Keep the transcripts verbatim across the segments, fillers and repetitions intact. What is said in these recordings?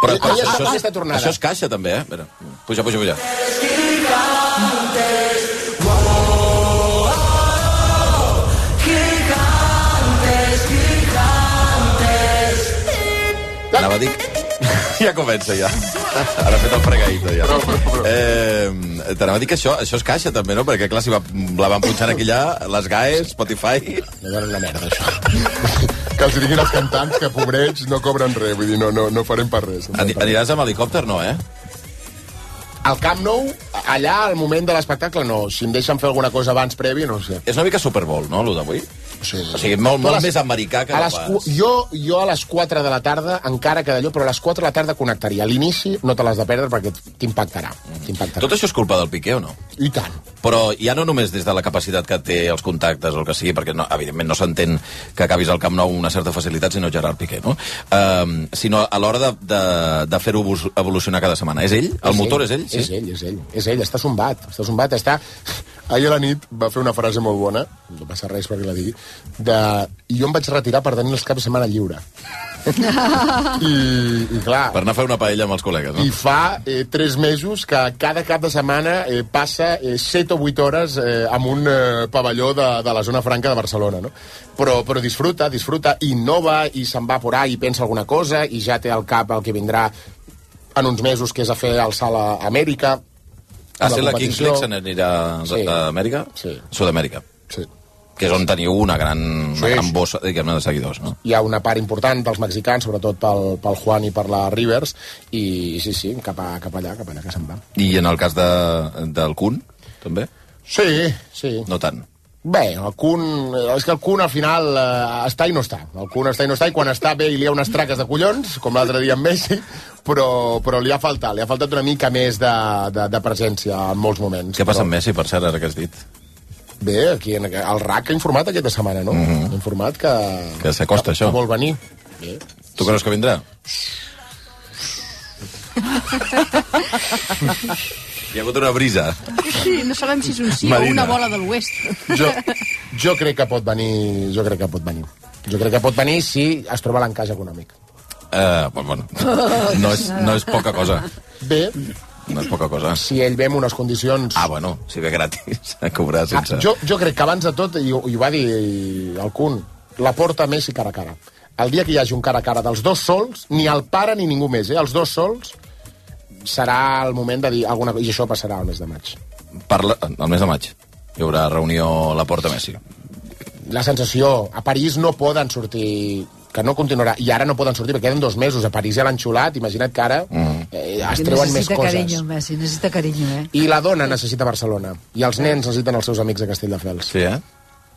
Però, però Ella això, aquesta tornada. això és caixa, també, eh? Mira, puja, puja, puja. Anava a dir... Ja comença, ja. Ara ha fet el fregadito, ja. Eh, T'anava a dir que això, això és caixa, també, no? Perquè, clar, si va, la van punxant aquí allà, les G A E, Spotify... No donen una merda, això. Que els diguin els cantants que, pobrets, no cobren res. Vull dir, no, no, no farem per res. No Ani, aniràs amb helicòpter, no, eh? Al Camp Nou, allà, al moment de l'espectacle, no. Si em deixen fer alguna cosa abans previ, no ho sé. És una mica Super Bowl, no, allò d'avui? Sí. O sigui, molt, molt les, més americà que a no les, pas. Jo, jo a les quatre de la tarda, encara que d'allò, però a les quatre de la tarda connectaria. A l'inici no te l'has de perdre perquè t'impactarà. T'impactarà. Tot això és culpa del Piqué, o no? I tant. Però ja no només des de la capacitat que té, els contactes o el que sigui, perquè no, evidentment no s'entén que acabis al Camp Nou una certa facilitat, sinó Gerard Piqué, no? Uh, sinó a l'hora de, de, de fer-ho evolucionar cada setmana. És ell? El és motor ell, és ell? Sí? És ell, és ell. És ell, està sombat. Està sombat, està... Ahir a la nit va fer una frase molt bona, no passa res perquè la digui, de... i jo em vaig retirar per tenir els caps de setmana lliure. I, i clar... Per anar a fer una paella amb els col·legues, no? I fa eh, tres mesos que cada cap de setmana eh, passa eh, set o vuit hores eh, amb un eh, pavelló de, de la zona franca de Barcelona, no? Però, però disfruta, disfruta, innova i se'n va por ahí i pensa alguna cosa i ja té al cap el que vindrà en uns mesos, que és a fer el salt a Amèrica. Ah, sí, la Kings League se n'anirà Sí. a Amèrica? Sí. Sud-amèrica. Sí. Que és on teniu una gran, una Sí, gran sí. bossa, diguem-ne, de seguidors, no? Hi ha una part important dels mexicans, sobretot pel, pel Juan i per la Rivers, i sí, sí, cap, a, cap allà, cap allà que se'n va. I en el cas de, del Kun, també? Sí, sí. No tant. Bé, el Kun... És que el Kun al final eh, està i no està. El Kun està i no està, i quan està bé li ha unes traques de collons, com l'altre dia amb Messi, però, però li ha faltat, li ha faltat una mica més de, de, de presència en molts moments. Què passa però... amb Messi, per cert, ara que has dit? Bé, aquí en, el R A C ha informat aquesta setmana, no? Mm -hmm. Ha informat que... Que s'acosta, que, això. Que vol venir. Bé. Tu creus que vindrà? Hi ha hagut una brisa. Sí, no sabem si és un sí Marina. o una bola de l'oest. Jo, jo crec que pot venir, jo crec que pot venir. Jo crec que pot venir si es troba l'encaix econòmic. Uh, bueno, no és, no és poca cosa. Bé, No és poca cosa. si ell ve en unes condicions... Ah, bueno, si ve gratis a cobrar sense... Ah, jo, jo crec que abans de tot, i, ho- i ho va dir el Kun, la porta Messi cara a cara. El dia que hi hagi un cara a cara dels dos sols, ni el pare ni ningú més, eh? Els dos sols, serà el moment de dir alguna cosa, i això passarà al mes de maig. Parla... El mes de maig hi haurà reunió a la Porta Messi. La sensació, a París no poden sortir, que no continuarà, i ara no poden sortir, perquè queden dos mesos, a París ja l'han xulat, imagina't que ara Mm. eh, es treuen més necessita coses. carinyo, Messi, necessita carinyo, eh? I la dona necessita Barcelona, i els nens necessiten els seus amics a Castelldefels. Sí, eh?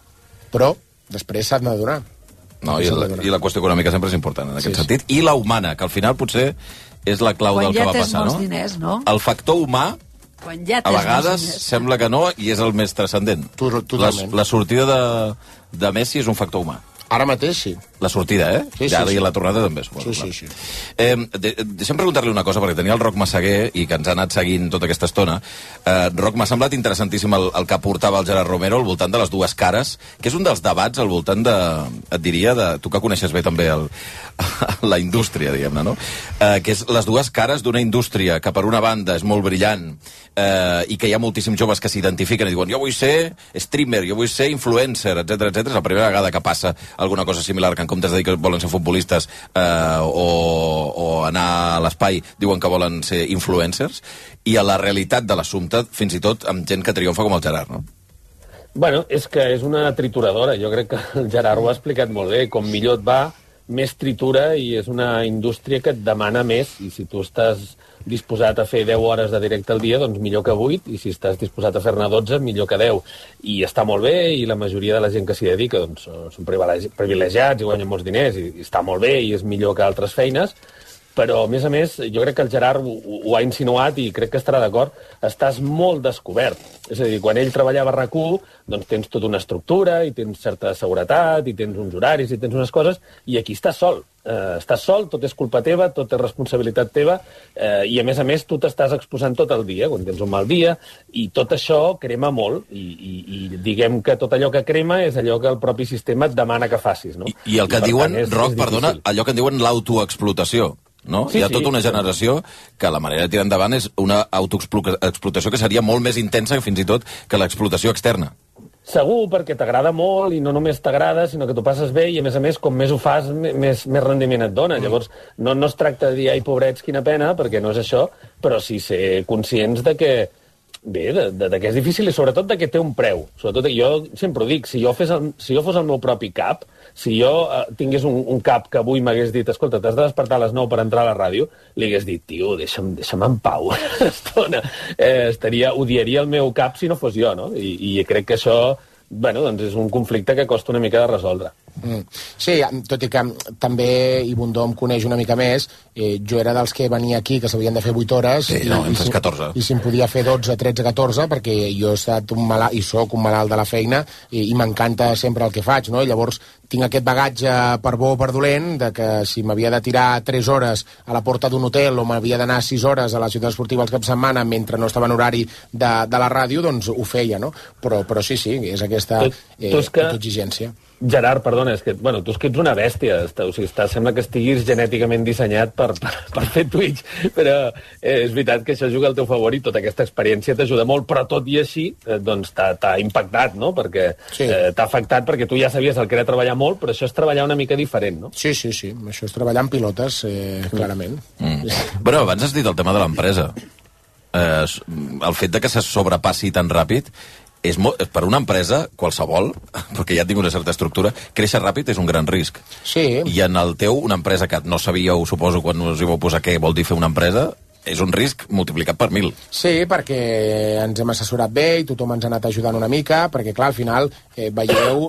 Però després s'han de donar. No, i, la, i la qüestió econòmica sempre és important en aquest Sí, sí. sentit. I la humana, que al final potser és la clau Quan del que ja va tens passar, molts no? diners, no? El factor humà, Quan ja a tens vegades, molts diners. sembla que no, i és el més transcendent. Tu- totalment. La, la sortida de, de Messi és un factor humà. Ara mateix sí. La sortida, eh? Sí, sí, ja, sí. I la tornada també, suposo. Sí, clar. sí, sí. Eh, de, deixa'm preguntar-li una cosa, perquè tenia el Roc Massaguer i que ens ha anat seguint tota aquesta estona. Eh, Roc, m'ha semblat interessantíssim el, el que portava el Gerard Romero al voltant de les dues cares, que és un dels debats al voltant de, et diria, de, tu que coneixes bé també el, la indústria, diguem-ne, no? Eh, que és les dues cares d'una indústria que per una banda és molt brillant eh, i que hi ha moltíssims joves que s'identifiquen i diuen jo vull ser streamer, jo vull ser influencer, etcètera, etcètera. És la primera vegada que passa alguna cosa similar, que en comptes de dir que volen ser futbolistes eh, o, o anar a l'espai diuen que volen ser influencers, i a la realitat de l'assumpte fins i tot amb gent que triomfa com el Gerard, no? Bueno, és que és una trituradora. Jo crec que el Gerard ho ha explicat molt bé. Com millor et va, més tritura, i és una indústria que et demana més, i si tu estàs disposat a fer deu hores de directe al dia, doncs millor que vuit, i si estàs disposat a fer-ne dotze, millor que deu. I està molt bé, i la majoria de la gent que s'hi dedica doncs, són privilegi- privilegiats i guanyen molts diners, i, i està molt bé, i és millor que altres feines, però, a més a més, jo crec que el Gerard ho, ho ha insinuat i crec que estarà d'acord, estàs molt descobert. És a dir, quan ell treballava a RAC u, doncs tens tota una estructura, i tens certa seguretat, i tens uns horaris, i tens unes coses, i aquí estàs sol. Eh, estàs sol, tot és culpa teva, tot és responsabilitat teva, eh, i a més a més tu t'estàs exposant tot el dia, quan tens un mal dia, i tot això crema molt, i, i, i diguem que tot allò que crema és allò que el propi sistema et demana que facis, no? I, i el que per diuen, tant, és- Roc, és perdona, difícil. allò que en diuen l'autoexplotació. no? Sí, Hi ha sí, tota una generació que la manera de tirar endavant és una autoexplotació que seria molt més intensa fins i tot que l'explotació externa. Segur, perquè t'agrada molt i no només t'agrada, sinó que t'ho passes bé i, a més a més, com més ho fas, més, més rendiment et dona. Mm. Llavors, no, no es tracta de dir, ai, pobrets, quina pena, perquè no és això, però sí ser conscients de que, bé, de, de, de que és difícil i sobretot de que té un preu. Sobretot, jo sempre ho dic, si jo, fes el, si jo fos el meu propi cap, si jo eh, tingués un, un cap que avui m'hagués dit, escolta, t'has de despertar a les nou per entrar a la ràdio, li hagués dit, tio, deixa'm, deixa'm en pau una estona. Eh, estaria, odiaria el meu cap si no fos jo, no? I, i crec que això, bueno, doncs és un conflicte que costa una mica de resoldre. Mm. Sí, tot i que també i Bundó em coneix una mica més, eh, jo era dels que venia aquí, que s'havien de fer vuit hores, sí, no, i, i, si, catorze. i si em podia fer dotze, tretze, catorze, perquè jo he estat un malalt, i soc un malalt de la feina, i, i m'encanta sempre el que faig, no? I llavors tinc aquest bagatge per bo o per dolent, de que si m'havia de tirar tres hores a la porta d'un hotel o m'havia d'anar sis hores a la ciutat esportiva els caps de setmana mentre no estava en horari de, de la ràdio, doncs ho feia, no? Però, però sí, sí, és aquesta eh, autoexigència. Gerard, perdona, és que, bueno, tu és que ets una bèstia, està, o sigui, està, sembla que estiguis genèticament dissenyat per, per, per fer Twitch, però eh, és veritat que això juga al teu favor i tota aquesta experiència t'ajuda molt, però tot i així, eh, doncs t'ha impactat, no?, perquè sí. eh, t'ha afectat perquè tu ja sabies el que era treballar molt, però això és treballar una mica diferent, no? Sí, sí, sí, això és treballar en pilotes, eh, clarament. Mm. Bueno, abans has dit el tema de l'empresa. Eh, el fet de que se sobrepassi tan ràpid és molt, per una empresa, qualsevol, perquè ja tinc una certa estructura, créixer ràpid és un gran risc. Sí. I en el teu, una empresa que no sabíeu, suposo, quan us hi vau posar què vol dir fer una empresa, és un risc multiplicat per mil. Sí, perquè ens hem assessorat bé i tothom ens ha anat ajudant una mica, perquè, clar, al final eh, veieu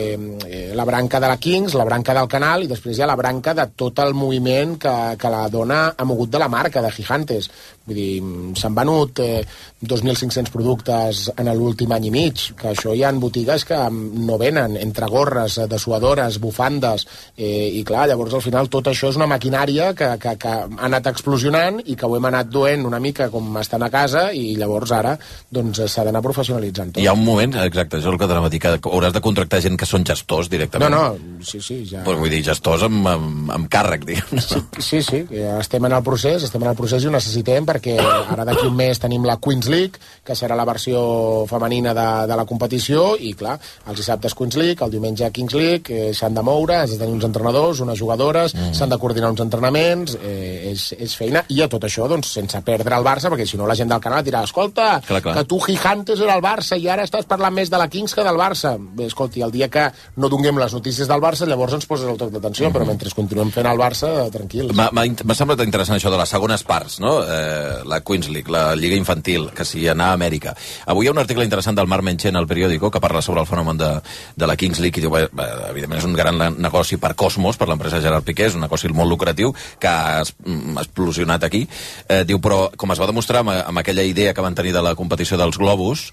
eh, la branca de la Kings, la branca del canal, i després hi ha la branca de tot el moviment que, que la dona ha mogut de la marca, de Gigantes. Vull dir, s'han venut eh, dos mil cinc-cents productes en l'últim any i mig, que això hi ha botigues que no venen, entre gorres, dessuadores, bufandes, eh, i clar, llavors al final tot això és una maquinària que, que, que ha anat explosionant i que ho hem anat duent una mica com estan a casa, i llavors ara doncs s'ha d'anar professionalitzant tot. Hi ha un moment, exacte, això és el que t'anava a dir, que hauràs de contractar gent que són gestors directament. No, no, sí, sí, ja... Però vull dir, gestors amb, amb, amb càrrec, diguem. Sí, sí, sí, estem en el procés, estem en el procés i ho necessitem, perquè ara d'aquí un mes tenim la Queens League, que serà la versió femenina de, de la competició, i clar, els dissabtes Queens League, el diumenge Kings League, eh, s'han de moure, has de tenir uns entrenadors, unes jugadores, mm. s'han de coordinar uns entrenaments, eh, és, és feina, i a tot això, doncs, sense perdre el Barça, perquè si no la gent del canal dirà, escolta, clar, clar. que tu Gigantes era el Barça i ara estàs parlant més de la Kings que del Barça. Bé, escolti, el dia que no donem les notícies del Barça, llavors ens poses el toc d'atenció, mm. però mentre continuem fent el Barça, tranquils. M'ha semblat interessant això de les segones parts, no? Eh, la Queens League, la Lliga Infantil, que si anar a Amèrica. Avui hi ha un article interessant del Marc Menchen al periòdico que parla sobre el fenomen de, de la Kings League i diu, bé, evidentment és un gran negoci per Cosmos, per l'empresa Gerard Piqué, és un negoci molt lucratiu que ha explosionat aquí. Eh, diu, però com es va demostrar amb, amb aquella idea que van tenir de la competició dels globus,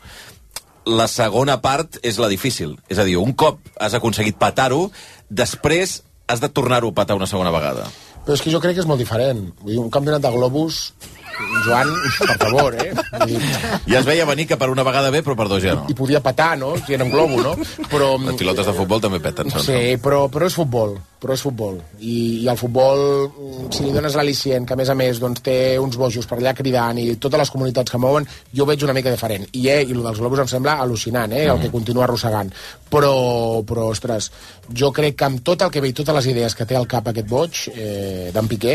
la segona part és la difícil. És a dir, un cop has aconseguit patar-ho, després has de tornar-ho a patar una segona vegada. Però és que jo crec que és molt diferent. Vull dir, un campionat de globus... Joan, per favor, eh? Vull dir... Ja es veia venir que per una vegada bé, però per dos ja no. I podia petar, no? Si era un globo, no? Però... Les pilotes de futbol també peten. Sí, però, però és futbol. Però és futbol. I, i el futbol, si li dones l'al·licient, que a més a més doncs, té uns bojos per allà cridant i totes les comunitats que mouen, jo veig una mica diferent. I, eh, i el dels globus em sembla al·lucinant, eh? El que continua arrossegant. Però, però, ostres, jo crec que amb tot el que ve i totes les idees que té al cap aquest boig, eh, d'en Piqué,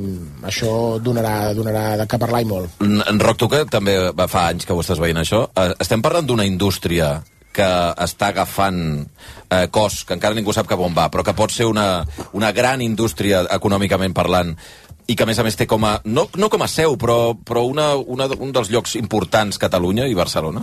això donarà, donarà de què parlar i molt. En Roc, tu que també fa anys que ho estàs veient això, estem parlant d'una indústria que està agafant eh, cos, que encara ningú sap cap on va, però que pot ser una, una gran indústria econòmicament parlant, i que a més a més té com a, no, no com a seu, però, però una, una, un dels llocs importants, Catalunya i Barcelona?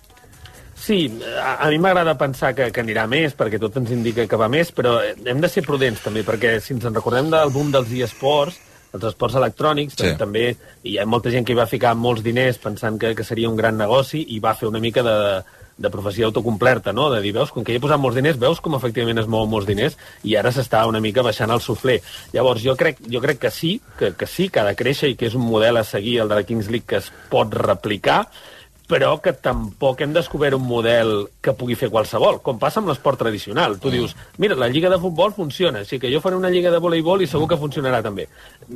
Sí, a, a mi m'agrada pensar que, que anirà més, perquè tot ens indica que va més, però hem de ser prudents també, perquè si ens en recordem del boom dels eSports, els esports electrònics, sí. també hi ha molta gent que hi va ficar molts diners pensant que, que seria un gran negoci i va fer una mica de, de profecia autocomplerta, no? De dir, veus, com que hi he posat molts diners, veus com efectivament es mouen molts diners i ara s'està una mica baixant el suflé. Llavors, jo crec, jo crec que sí, que, que sí, que ha de créixer i que és un model a seguir, el de la Kings League, que es pot replicar, però que tampoc hem descobert un model que pugui fer qualsevol, com passa amb l'esport tradicional. Tu dius, mira, la lliga de futbol funciona, així que jo faré una lliga de voleibol i segur que funcionarà també.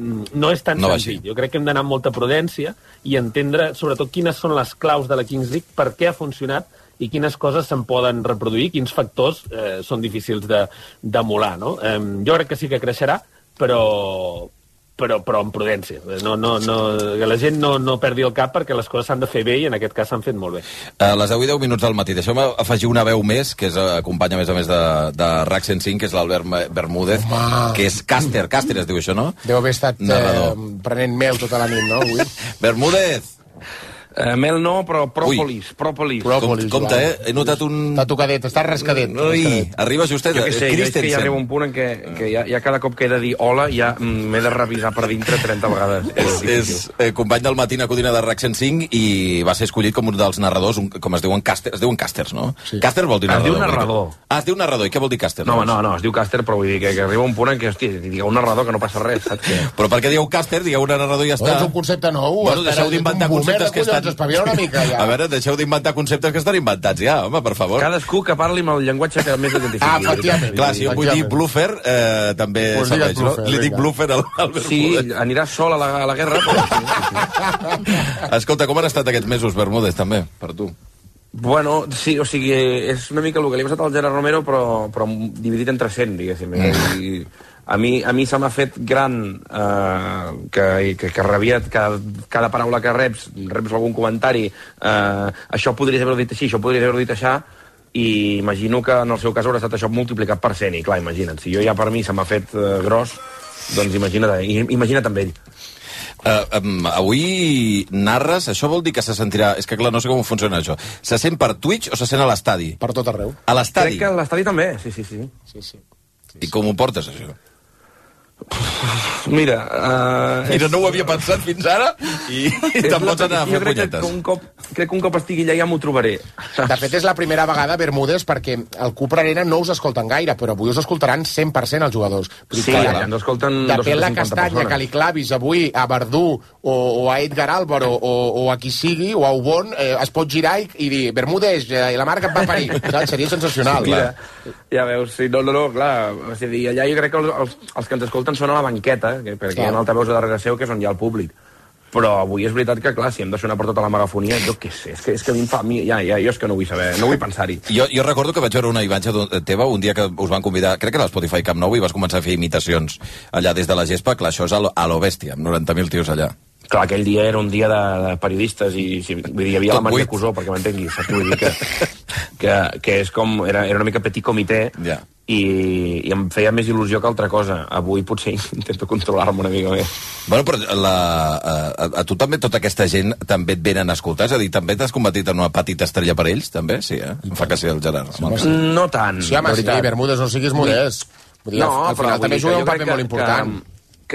No és tan no senzill. Jo crec que hem d'anar amb molta prudència i entendre, sobretot, quines són les claus de la Kings League, per què ha funcionat i quines coses se'n poden reproduir, quins factors eh, són difícils d'emular, no? Eh, jo crec que sí que creixerà, però... Però, però amb prudència. No, no, no, que la gent no, no perdi el cap perquè les coses s'han de fer bé i en aquest cas s'han fet molt bé. A les deu i deu minuts del matí. Deixeu-me afegir una veu més, que és, acompanya a més a més de, de RAC cent cinc, que és l'Albert Bermúdez, Home. que és càster. Càster es diu això, no? Deu haver estat eh, prenent mel tota la nit, no? Avui. Bermúdez! Uh, mel no, però pròpolis, pròpolis. pròpolis. Com, compte, eh? He notat un... Està tocadet, està rascadet. Ui, arriba justet. Jo què sé, jo és que ja arriba un punt en què, que ja, ja cada cop que he de dir hola ja m'he de revisar per dintre trenta vegades. És, és eh, company del Matí Codina de RAC cent cinc i va ser escollit com un dels narradors, un, com es diuen càsters, es diuen càsters, no? Sí. Càster vol dir narrador. Es diu narrador. Ah, es diu narrador. I què vol dir càster? No, no, no, es diu càster, però vull dir que, que arriba un punt en què, hòstia, digueu un narrador que no passa res, saps què? Però per què dieu càster? Digueu un narrador i ja està. És un concepte nou. Bueno, deixeu d'inventar conceptes que estan... Espavila una mica. Ja. A veure, deixeu d'inventar conceptes que estan inventats ja, home, per favor. Cadascú que parli amb el llenguatge que més identifiqui. Ah, efectivament. Clar, si jo vull dir bluffer, eh, també pues serveix, no? Bluffer, Li dic bluffer al, al Bermúdez. Sí, anirà sol a la, a la guerra, però... Sí, sí. Escolta, com han estat aquests mesos, Bermúdez, també, per tu? Bueno, sí, o sigui, és una mica el que li ha passat al Gerard Romero, però, però dividit entre cent, diguéssim. I, a mi, a mi se m'ha fet gran eh, que, que, que rebia cada, cada paraula que reps, reps algun comentari, eh, això podries haver-ho dit així, això podries haver-ho dit així, i imagino que en el seu cas haurà estat això multiplicat per cent, i clar, imagina't, si jo ja per mi se m'ha fet eh, gros, doncs imagina't, imagina't amb ell. Uh, um, avui narres, això vol dir que se sentirà... És que clar, no sé com funciona això. Se sent per Twitch o se sent a l'estadi? Per tot arreu. A l'estadi? Crec que a l'estadi també, sí, sí, sí. sí, sí. I com ho portes, això? Mira... Uh, Mira, no ho havia pensat fins ara i, i te'n pots anar a fer punyetes. Que un cop, crec que un cop estigui allà ja m'ho trobaré. De fet, és la primera vegada, Bermúdez, perquè el Cupra Arena no us escolten gaire, però avui us escoltaran cent per cent els jugadors. Sí, allà ens escolten depèn la castanya que li clavis avui a Verdú o, o a Edgar Álvaro o, o a qui sigui, o a Ubon, eh, es pot girar i, i dir Bermúdez, eh, la marca et va parir. Saps? Seria sensacional. Sí, mira, ja veus, sí, no, no, no, clar, o sigui, allà jo crec que els, els, els que ens escolten són a la banqueta, que, perquè clar, hi ha altaveus a darrere seu que és on hi ha el públic. Però avui és veritat que, clar, si hem de sonar per tota la megafonia, jo què sé, és que, és que a mi em fa... Mi, ja, ja, jo és que no vull saber, no vull pensar-hi. Jo, jo recordo que vaig veure una imatge teva un dia que us van convidar, crec que era l'Spotify Camp Nou, i vas començar a fer imitacions allà des de la gespa. Clar, això és a lo, a lo bèstia, amb noranta mil tios allà. Clar, aquell dia era un dia de, de periodistes i sí, vull dir, hi havia Tot la Maria Cusó, perquè m'entenguis, saps? Vull dir que, que, que és com... Era, era una mica petit comitè, yeah. i, i em feia més il·lusió que altra cosa. Avui potser intento controlar-me una mica més. Bueno, però la, a, a tu també, tota aquesta gent també et venen a escoltar? És a dir, també t'has convertit en una petita estrella per ells, també? Sí, eh? Em fa que sí, el Gerard. Sí, no tant, sí, home, sí, Bermúdez, no siguis modest. Vull dir, no, al final també juga un paper molt important. Que, que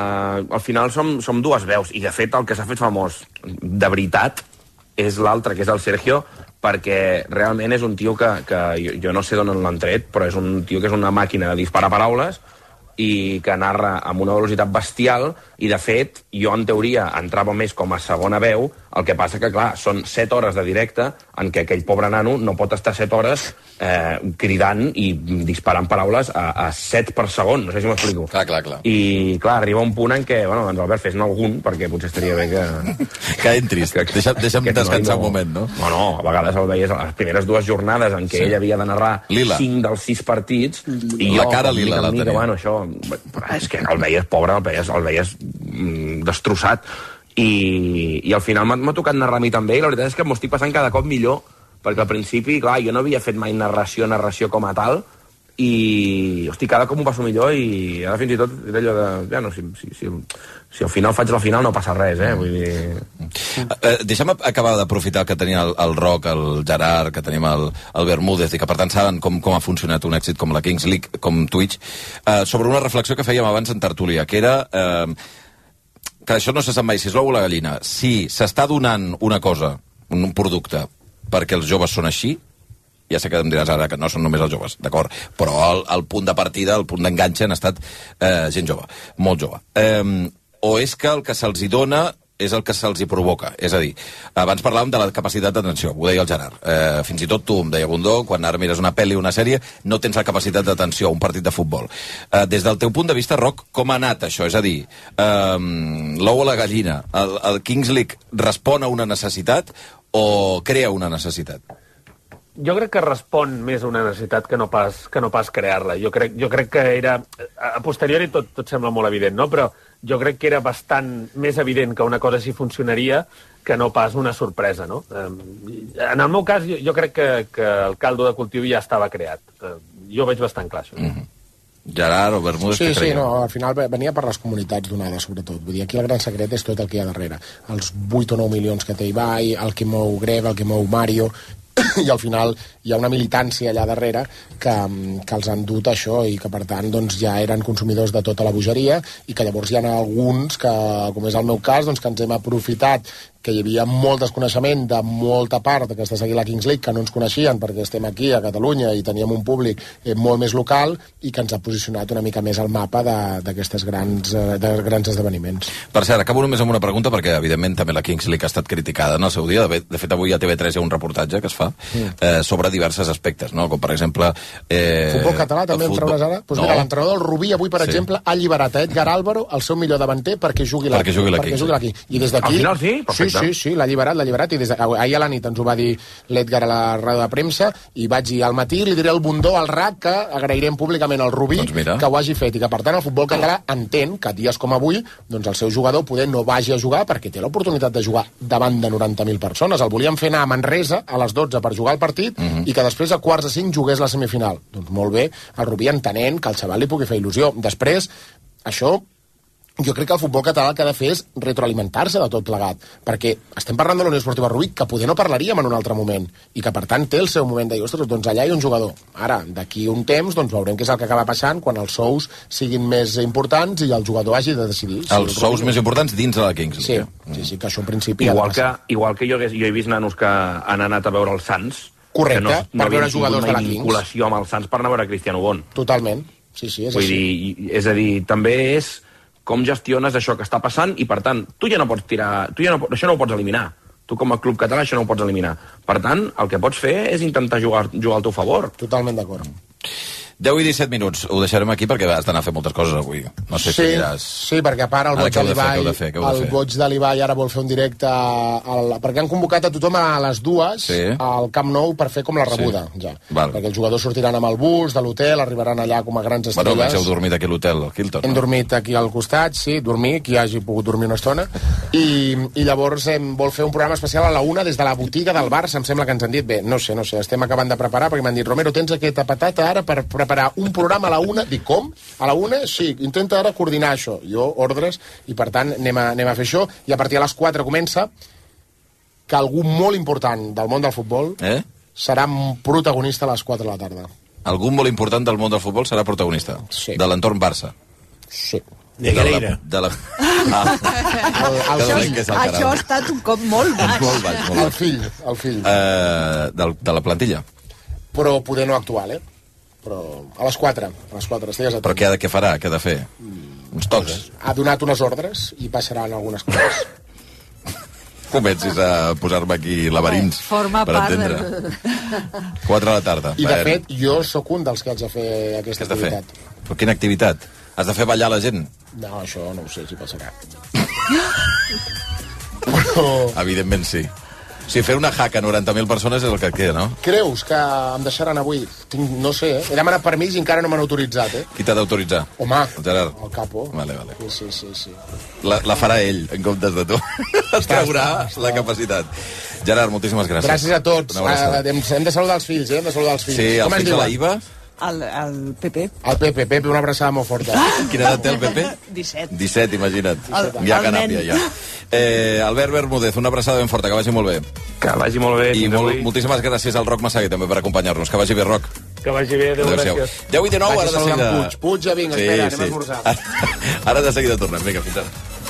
al final som, som dues veus, i de fet el que s'ha fet famós de veritat és l'altre, que és el Sergio, perquè realment és un tio que, que jo, jo no sé d'on l'han tret, però és un tio que és una màquina de disparar paraules i que narra amb una velocitat bestial, i de fet jo en teoria entrava més com a segona veu, el que passa que clar, són set hores de directe en què aquell pobre nano no pot estar set hores eh, cridant i disparant paraules a, a set per segon, no sé si m'explico. Clar, clar, clar. I clar, arriba un punt en què, bueno, doncs Albert, fes-ne algun, perquè potser estaria bé que... que entris, que, deixa, deixa'm que descansar no, un moment, no? No, no, a vegades el veies a les primeres dues jornades en què sí. ell havia de narrar lila. cinc dels sis partits, i la jo, cara lila la tenia. Bueno, això, és que el veies pobre, el veies, el veies mm, destrossat, i, i al final m'ha tocat narrar a mi també, i la veritat és que m'ho estic passant cada cop millor, perquè al principi, clar, jo no havia fet mai narració, narració com a tal, i, hosti, cada cop m'ho passo millor, i ara fins i tot era allò de... Ja, no, si, si, si, si al final faig la final no passa res, eh? Vull dir... Uh, deixa'm acabar d'aprofitar que tenia el, el Roc, el Gerard, que tenim el, el Bermúdez, i que per tant saben com, com ha funcionat un èxit com la Kings League, com Twitch, uh, sobre una reflexió que fèiem abans en tertúlia, que era... Uh, que això no se sap mai, si és l'ou o la gallina. Si s'està donant una cosa, un, un producte, perquè els joves són així, ja sé que em diràs ara que no són només els joves, d'acord, però el, el punt de partida, el punt d'enganxe han estat eh, gent jove, molt jove. Eh, o és que el que se'ls hi dona és el que se'ls hi provoca. És a dir, abans parlàvem de la capacitat d'atenció, ho deia el Gerard. Eh, fins i tot tu, em deia Bundó, quan ara mires una pel·li o una sèrie, no tens la capacitat d'atenció a un partit de futbol. Eh, des del teu punt de vista, Roc, com ha anat això? És a dir, eh, l'ou o la gallina, el, el Kings League respon a una necessitat o crea una necessitat? Jo crec que respon més a una necessitat que no pas, que no pas crear-la. Jo crec, jo crec que era... A posteriori tot, tot sembla molt evident, no? Però jo crec que era bastant més evident que una cosa així funcionaria que no pas una sorpresa, no? En el meu cas, jo, jo crec que, que el caldo de cultiu ja estava creat. Jo ho veig bastant clar, això. Mm-hmm. Gerard o Bermúdez, sí, què sí, creiem? no, al final venia per les comunitats donades, sobretot. Vull dir, aquí el gran secret és tot el que hi ha darrere. Els vuit o nou milions que té Ibai, el que mou Greg, el que mou Mario, i al final hi ha una militància allà darrere que, que els han dut això i que per tant doncs, ja eren consumidors de tota la bogeria i que llavors hi ha alguns que, com és el meu cas, doncs, que ens hem aprofitat que hi havia molt desconeixement de molta part que està seguint la Kings League, que no ens coneixien perquè estem aquí a Catalunya i teníem un públic eh, molt més local i que ens ha posicionat una mica més al mapa d'aquestes grans, eh, de grans esdeveniments. Per cert, acabo només amb una pregunta perquè evidentment també la Kings League ha estat criticada en el seu dia. De, de fet, avui a T V tres hi ha un reportatge que es fa eh, sobre diversos aspectes, no? Com per exemple... Eh, futbol català també em traunes ara? Pues no. Mira, l'entrenador del Rubí avui, per sí. exemple, ha alliberat a Edgar Álvaro, el seu millor davanter, perquè jugui la, perquè jugui la perquè Kings. Jugui la Kings. I des d'aquí... Al final sí, perfecte. Sí, sí, sí, l'ha alliberat, l'ha alliberat, i des de... ahir a la nit ens ho va dir l'Edgar a la roda de premsa, i vaig dir al matí, li diré al Bundó, al R A C, que agrairem públicament al Rubí doncs que ho hagi fet, i que per tant el futbol català entén que dies com avui, doncs el seu jugador poder no vagi a jugar perquè té l'oportunitat de jugar davant de noranta mil persones. El volien fer anar a Manresa a les dotze per jugar el partit uh -huh. i que després a quarts de cinc jugués la semifinal. Doncs molt bé, el Rubí entenent que el xaval li pugui fer il·lusió. Després, això... Jo crec que el futbol català el que ha de fer és retroalimentar-se de tot plegat, perquè estem parlant de la Unió Esportiva Rubí, que poder no parlaríem en un altre moment, i que per tant té el seu moment de dir, ostres, doncs allà hi ha un jugador. Ara, d'aquí un temps, doncs veurem què és el que acaba passant quan els sous siguin més importants i el jugador hagi de decidir. Els si sous més importants dins de la Kings League. Sí, sí, sí, que això en principi... Igual que, igual que jo, hagués, jo he vist nanos que han anat a veure els Sants, correcte, que no, no per veure jugadors de la Kings. Vinculació amb els Sants per anar a veure Cristiano Bon. Totalment, sí, sí, és Vull així. Dir, és a dir, també és com gestiones això que està passant i, per tant, tu ja no pots tirar... Tu ja no, això no ho pots eliminar. Tu, com a club català, això no ho pots eliminar. Per tant, el que pots fer és intentar jugar, jugar al teu favor. Totalment d'acord. deu i disset minuts. Ho deixarem aquí perquè has d'anar a fer moltes coses avui. No sé sí, si aniràs... Sí, perquè a part el boig de l'Ibai el boig de l'Ibai ara vol fer un directe al, perquè han convocat a tothom a les dues sí. al Camp Nou per fer com la rebuda sí. ja. Val. Perquè els jugadors sortiran amb el bus de l'hotel, arribaran allà com a grans estrelles. Bueno, heu dormit aquí a l'hotel, al Hilton. Hem no? dormit aquí al costat, sí, dormir, qui hagi pogut dormir una estona, i, i llavors em vol fer un programa especial a la una des de la botiga del Barça, em sembla que ens han dit, bé, no sé, no sé, estem acabant de preparar perquè m'han dit, Romero, tens aquesta patata ara per preparar un programa a la una, dic, com? A la una? Sí, intenta ara coordinar això. Jo, ordres, i per tant anem a, anem a fer això, i a partir de les quatre comença que algú molt important del món del futbol eh? serà protagonista a les quatre de la tarda. Algú molt important del món del futbol serà protagonista? Sí. De l'entorn Barça? Sí. De Gareira. De la... Ah. El, el, el, el això ha estat un cop molt baix. Molt baix, molt baix. El fill, el fill. Uh, de, de la plantilla? Però poder no actual, eh? Però a les quatre, a les quatre, estigues atent. Però què, què farà? Què ha de fer? Uns tocs? Ha donat unes ordres i passaran algunes coses. Comencis a posar-me aquí laberints Forma per part entendre. del... quatre de la tarda. I de fet, jo sóc un dels que haig de fer aquesta activitat. Fer? Però quina activitat? Has de fer ballar la gent? No, això no ho sé si passarà. Però... Evidentment sí. Si fer una hack a noranta mil persones és el que et queda, no? Creus que em deixaran avui? Tinc, no sé, eh? He demanat permís i encara no m'han autoritzat, eh? Qui t'ha d'autoritzar? Home, el Gerard. El capo. Vale, vale. Sí, sí, sí. sí. La, la farà ell, en comptes de tu. Es traurà la capacitat. Gerard, moltíssimes gràcies. Gràcies a tots. Uh, hem, hem de saludar els fills, eh? Hem de saludar els fills. Sí, els fills de la Iva. El, el Pepe. El Pepe, Pepe, una abraçada molt forta. Quina edat té el Pepe? disset. disset, imagina't. El, ja el canàpia, ja. Eh, Albert Bermúdez, una abraçada ben forta, que vagi molt bé. Que vagi molt bé. I molt, moltíssimes gràcies al Roc Massaguer també per acompanyar-nos. Que vagi bé, Roc. Que vagi bé, adéu, gràcies. deu i dinou, ara de seguida... Puig, Puig, ja vinc, sí, espera, anem sí. a esmorzar. Ara, ara de seguida tornem, vinga, fins ara.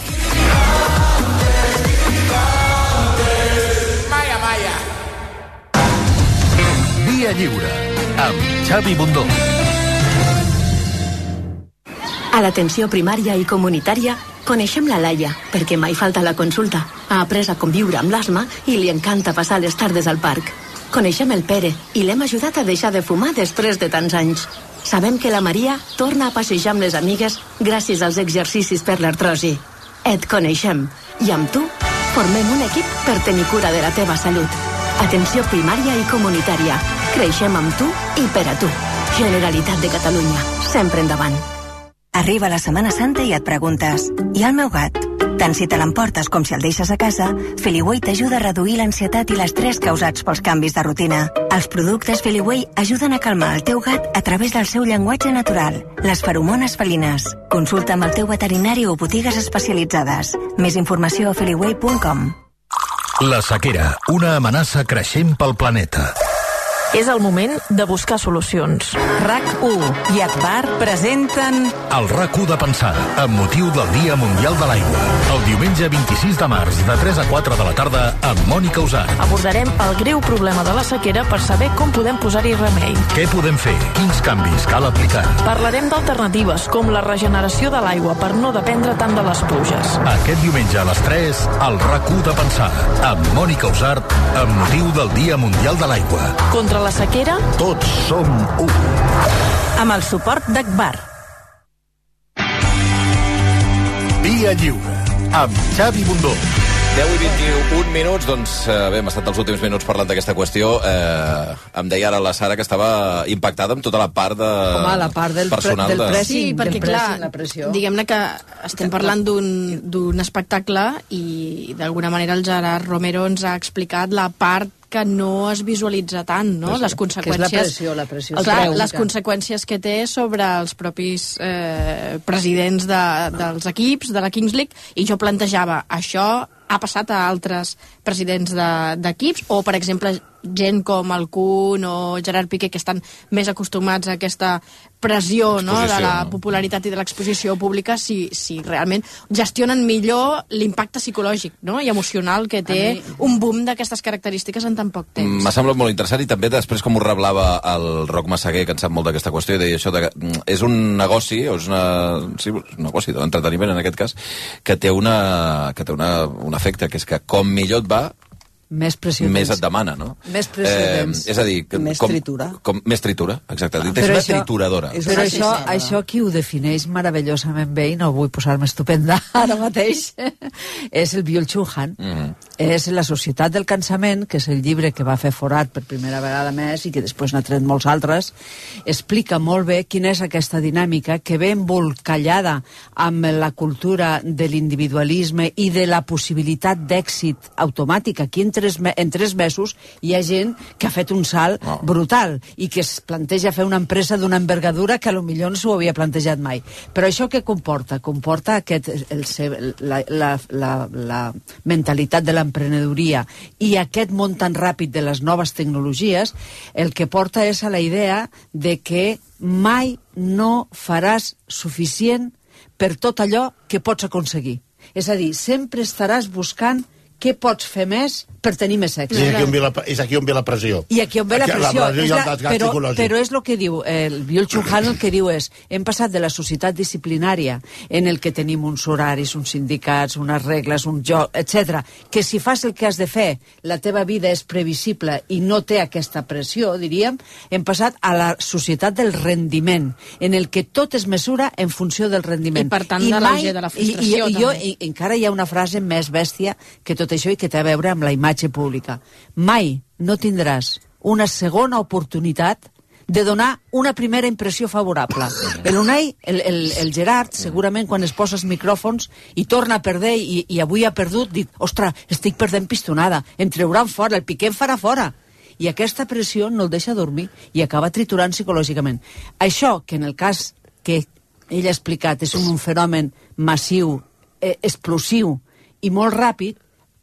Maya, Maya. Via Lliure, amb Xavi Bundó. A l'atenció primària i comunitària, Coneixem la Laia, perquè mai falta la consulta. Ha après a conviure amb l'asma i li encanta passar les tardes al parc. Coneixem el Pere i l'hem ajudat a deixar de fumar després de tants anys. Sabem que la Maria torna a passejar amb les amigues gràcies als exercicis per l'artrosi. Et coneixem i amb tu formem un equip per tenir cura de la teva salut. Atenció primària i comunitària. Creixem amb tu i per a tu. Generalitat de Catalunya. Sempre endavant. Arriba la Setmana Santa i et preguntes: i el meu gat? Tant si te l'emportes com si el deixes a casa, Feliway t'ajuda a reduir l'ansietat i l'estrès causats pels canvis de rutina. Els productes Feliway ajuden a calmar el teu gat a través del seu llenguatge natural, les feromones felines. Consulta amb el teu veterinari o botigues especialitzades. Més informació a feliway punt com. La sequera, una amenaça creixent pel planeta. És el moment de buscar solucions. RAC u i Agbar presenten... El RAC u de pensar, amb motiu del Dia Mundial de l'Aigua. El diumenge vint-i-sis de març, de tres a quatre de la tarda, amb Mònica Usart. Abordarem el greu problema de la sequera per saber com podem posar-hi remei. Què podem fer? Quins canvis cal aplicar? Parlarem d'alternatives, com la regeneració de l'aigua, per no dependre tant de les pluges. Aquest diumenge a les tres, el RAC u de pensar, amb Mònica Usart, amb motiu del Dia Mundial de l'Aigua. Contra la sequera, tots som u. Amb el suport d'Agbar. Via Lliure, amb Xavi Bundó. deu i vint-i-un minuts, doncs eh, bé, hem estat els últims minuts parlant d'aquesta qüestió. Eh, em deia ara la Sara que estava impactada amb tota la part de... Home, la part del, personal pre, del de... pressing, Sí, perquè del clar, pressing, diguem-ne que estem parlant d'un espectacle i d'alguna manera el Gerard Romero ens ha explicat la part que no es visualitza tant, no? Les conseqüències... Que és la pressió, la pressió. Clar, les conseqüències que té sobre els propis eh, presidents de, dels equips, de la Kings League, i jo plantejava, això ha passat a altres presidents d'equips, de, o, per exemple, gent com el Kun o Gerard Piqué, que estan més acostumats a aquesta pressió, no?, de la popularitat i de l'exposició pública, si, si realment gestionen millor l'impacte psicològic, no?, i emocional que té mi... un boom d'aquestes característiques en tan poc temps. M'ha semblat molt interessant, i també després com ho reblava el Roc Massaguer, que en sap molt d'aquesta qüestió, i deia això de, és un negoci, o és una, sí, un negoci d'entreteniment en aquest cas, que té, una, que té una, un efecte, que és que com millor et va, més pressió més et demana, no? Més pressió eh, és a dir, que, més com, tritura. Com, més tritura, exacte. Ah, és una això, trituradora. És però això, això qui ho defineix meravellosament bé, i no vull posar-me estupenda ara mateix, és el Byung-Chul Han. Mm-hmm. És La Societat del Cansament, que és el llibre que va fer forat per primera vegada més i que després n'ha tret molts altres. Explica molt bé quina és aquesta dinàmica que ve embolcallada amb la cultura de l'individualisme i de la possibilitat d'èxit automàtic. Aquí en tres, en tres mesos hi ha gent que ha fet un salt oh. brutal i que es planteja fer una empresa d'una envergadura que potser no s'ho havia plantejat mai. Però això què comporta? Comporta aquest, el, la, la, la, la mentalitat de l'emprenedoria i aquest món tan ràpid de les noves tecnologies, el que porta és a la idea de que mai no faràs suficient per tot allò que pots aconseguir. És a dir, sempre estaràs buscant què pots fer més per tenir més èxit. I aquí on ve la, és aquí on ve la pressió. I aquí on ve la pressió. La pressió és i el la, desgast però, psicològic. però és el que diu, el Byung-Chul Han el que diu és, hem passat de la societat disciplinària en el que tenim uns horaris, uns sindicats, unes regles, un joc, etcètera, que si fas el que has de fer, la teva vida és previsible i no té aquesta pressió, diríem, hem passat a la societat del rendiment, en el que tot es mesura en funció del rendiment. I per tant I de l'auge de la frustració. I, i, i, jo, i encara hi ha una frase més bèstia que tot això i que té a veure amb la imatge pública. Mai no tindràs una segona oportunitat de donar una primera impressió favorable. El Unai, el, el, el Gerard, segurament quan es posa els micròfons i torna a perder i, i avui ha perdut, dic, ostres, estic perdent pistonada, em trauran fora, el Piqué em farà fora. I aquesta pressió no el deixa dormir i acaba triturant psicològicament. Això, que en el cas que ell ha explicat és un, un fenomen massiu, eh, explosiu i molt ràpid,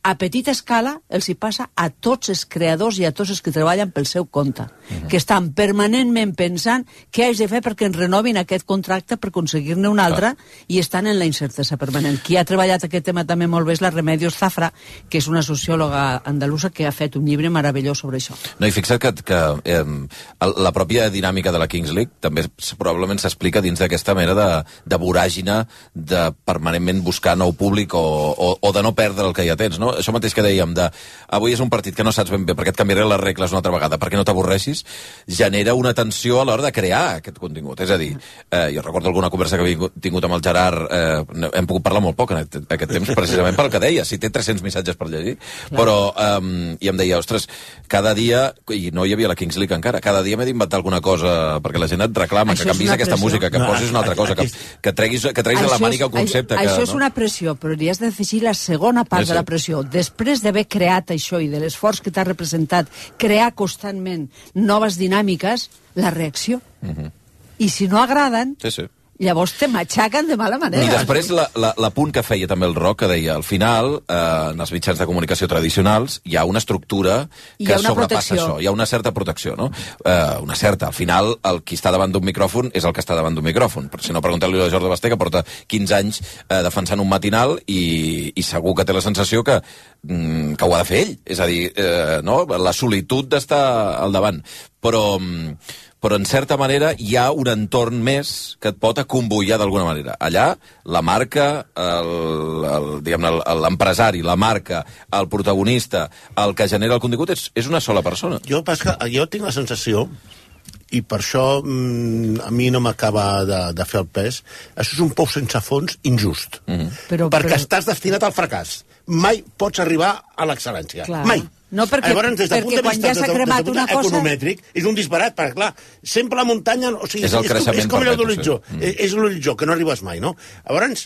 a petita escala els hi passa a tots els creadors i a tots els que treballen pel seu compte, uh-huh. que estan permanentment pensant què haig de fer perquè ens renovin aquest contracte per aconseguir-ne un altre, uh-huh. i estan en la incertesa permanent. Qui ha treballat aquest tema també molt bé és la Remedios Zafra, que és una sociòloga andalusa que ha fet un llibre meravellós sobre això. No, i fixa't que, que eh, la pròpia dinàmica de la Kings League també probablement s'explica dins d'aquesta mena de, de voràgina de permanentment buscar nou públic o, o, o de no perdre el que ja tens, no? Això mateix que dèiem, de avui és un partit que no saps ben bé perquè et canviaré les regles una altra vegada, perquè no t'avorreixis, genera una tensió a l'hora de crear aquest contingut. És a dir, eh, jo recordo alguna conversa que he tingut amb el Gerard, eh, hem pogut parlar molt poc en aquest, aquest temps, precisament pel que deia, si té tres-cents missatges per llegir, però, eh, i em deia, ostres, cada dia, i no hi havia la Kings League encara, cada dia m'he d'inventar alguna cosa, perquè la gent et reclama, això que canvis aquesta música, que no, posis una altra cosa, que, que treguis, que treguis a la mànica un concepte. Això, que, això és no? una pressió, però li has de afegir la segona part sí, sí. de la pressió. Després d'haver creat això i de l'esforç que t'ha representat, crear constantment noves dinàmiques, la reacció. Uh-huh. I si no agraden, sí, sí. llavors te matxaquen de mala manera. I després la, la, la punt que feia també el Roc, que deia, al final, eh, en els mitjans de comunicació tradicionals, hi ha una estructura que sobrepassa protecció. Això. Hi ha una certa protecció, no? Eh, una certa. Al final, el qui està davant d'un micròfon és el que està davant d'un micròfon. Si no, pregunteu-li a Jordi Basté, que porta quinze anys eh, defensant un matinal i, i segur que té la sensació que, mm, que ho ha de fer ell. És a dir, eh, no? La solitud d'estar al davant. Però... però en certa manera hi ha un entorn més que et pot acomboiar d'alguna manera. Allà, la marca, l'empresari, la marca, el protagonista, el que genera el contingut, és, és una sola persona. Jo, pas que, jo tinc la sensació, i per això mm, a mi no m'acaba de, de fer el pes, això és un pou sense fons injust. Mm-hmm. però, perquè però... estàs destinat al fracàs. Mai pots arribar a l'excel·lència. Clar. Mai. No, perquè, Llavors, des del punt de vista, ja s'ha cremat una cosa... economètric, és un disbarat, perquè, clar, sempre la muntanya... O sigui, és el és, creixement és com perfecte, l'horitzó, sí. mm. és l'horitzó, que no arribes mai, no? Llavors,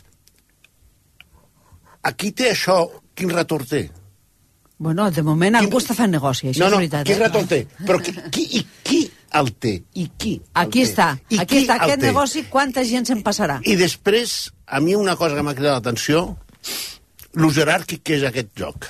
aquí té això, quin retorn té? Bueno, de moment algú està fent negoci, això no, no, és veritat. Quin retorn té? Però qui, qui, i qui el té? I qui Aquí el està, té? aquí està, aquest negoci, quanta gent se'n passarà? I després, a mi una cosa que m'ha cridat l'atenció, lo jeràrquic que és aquest joc.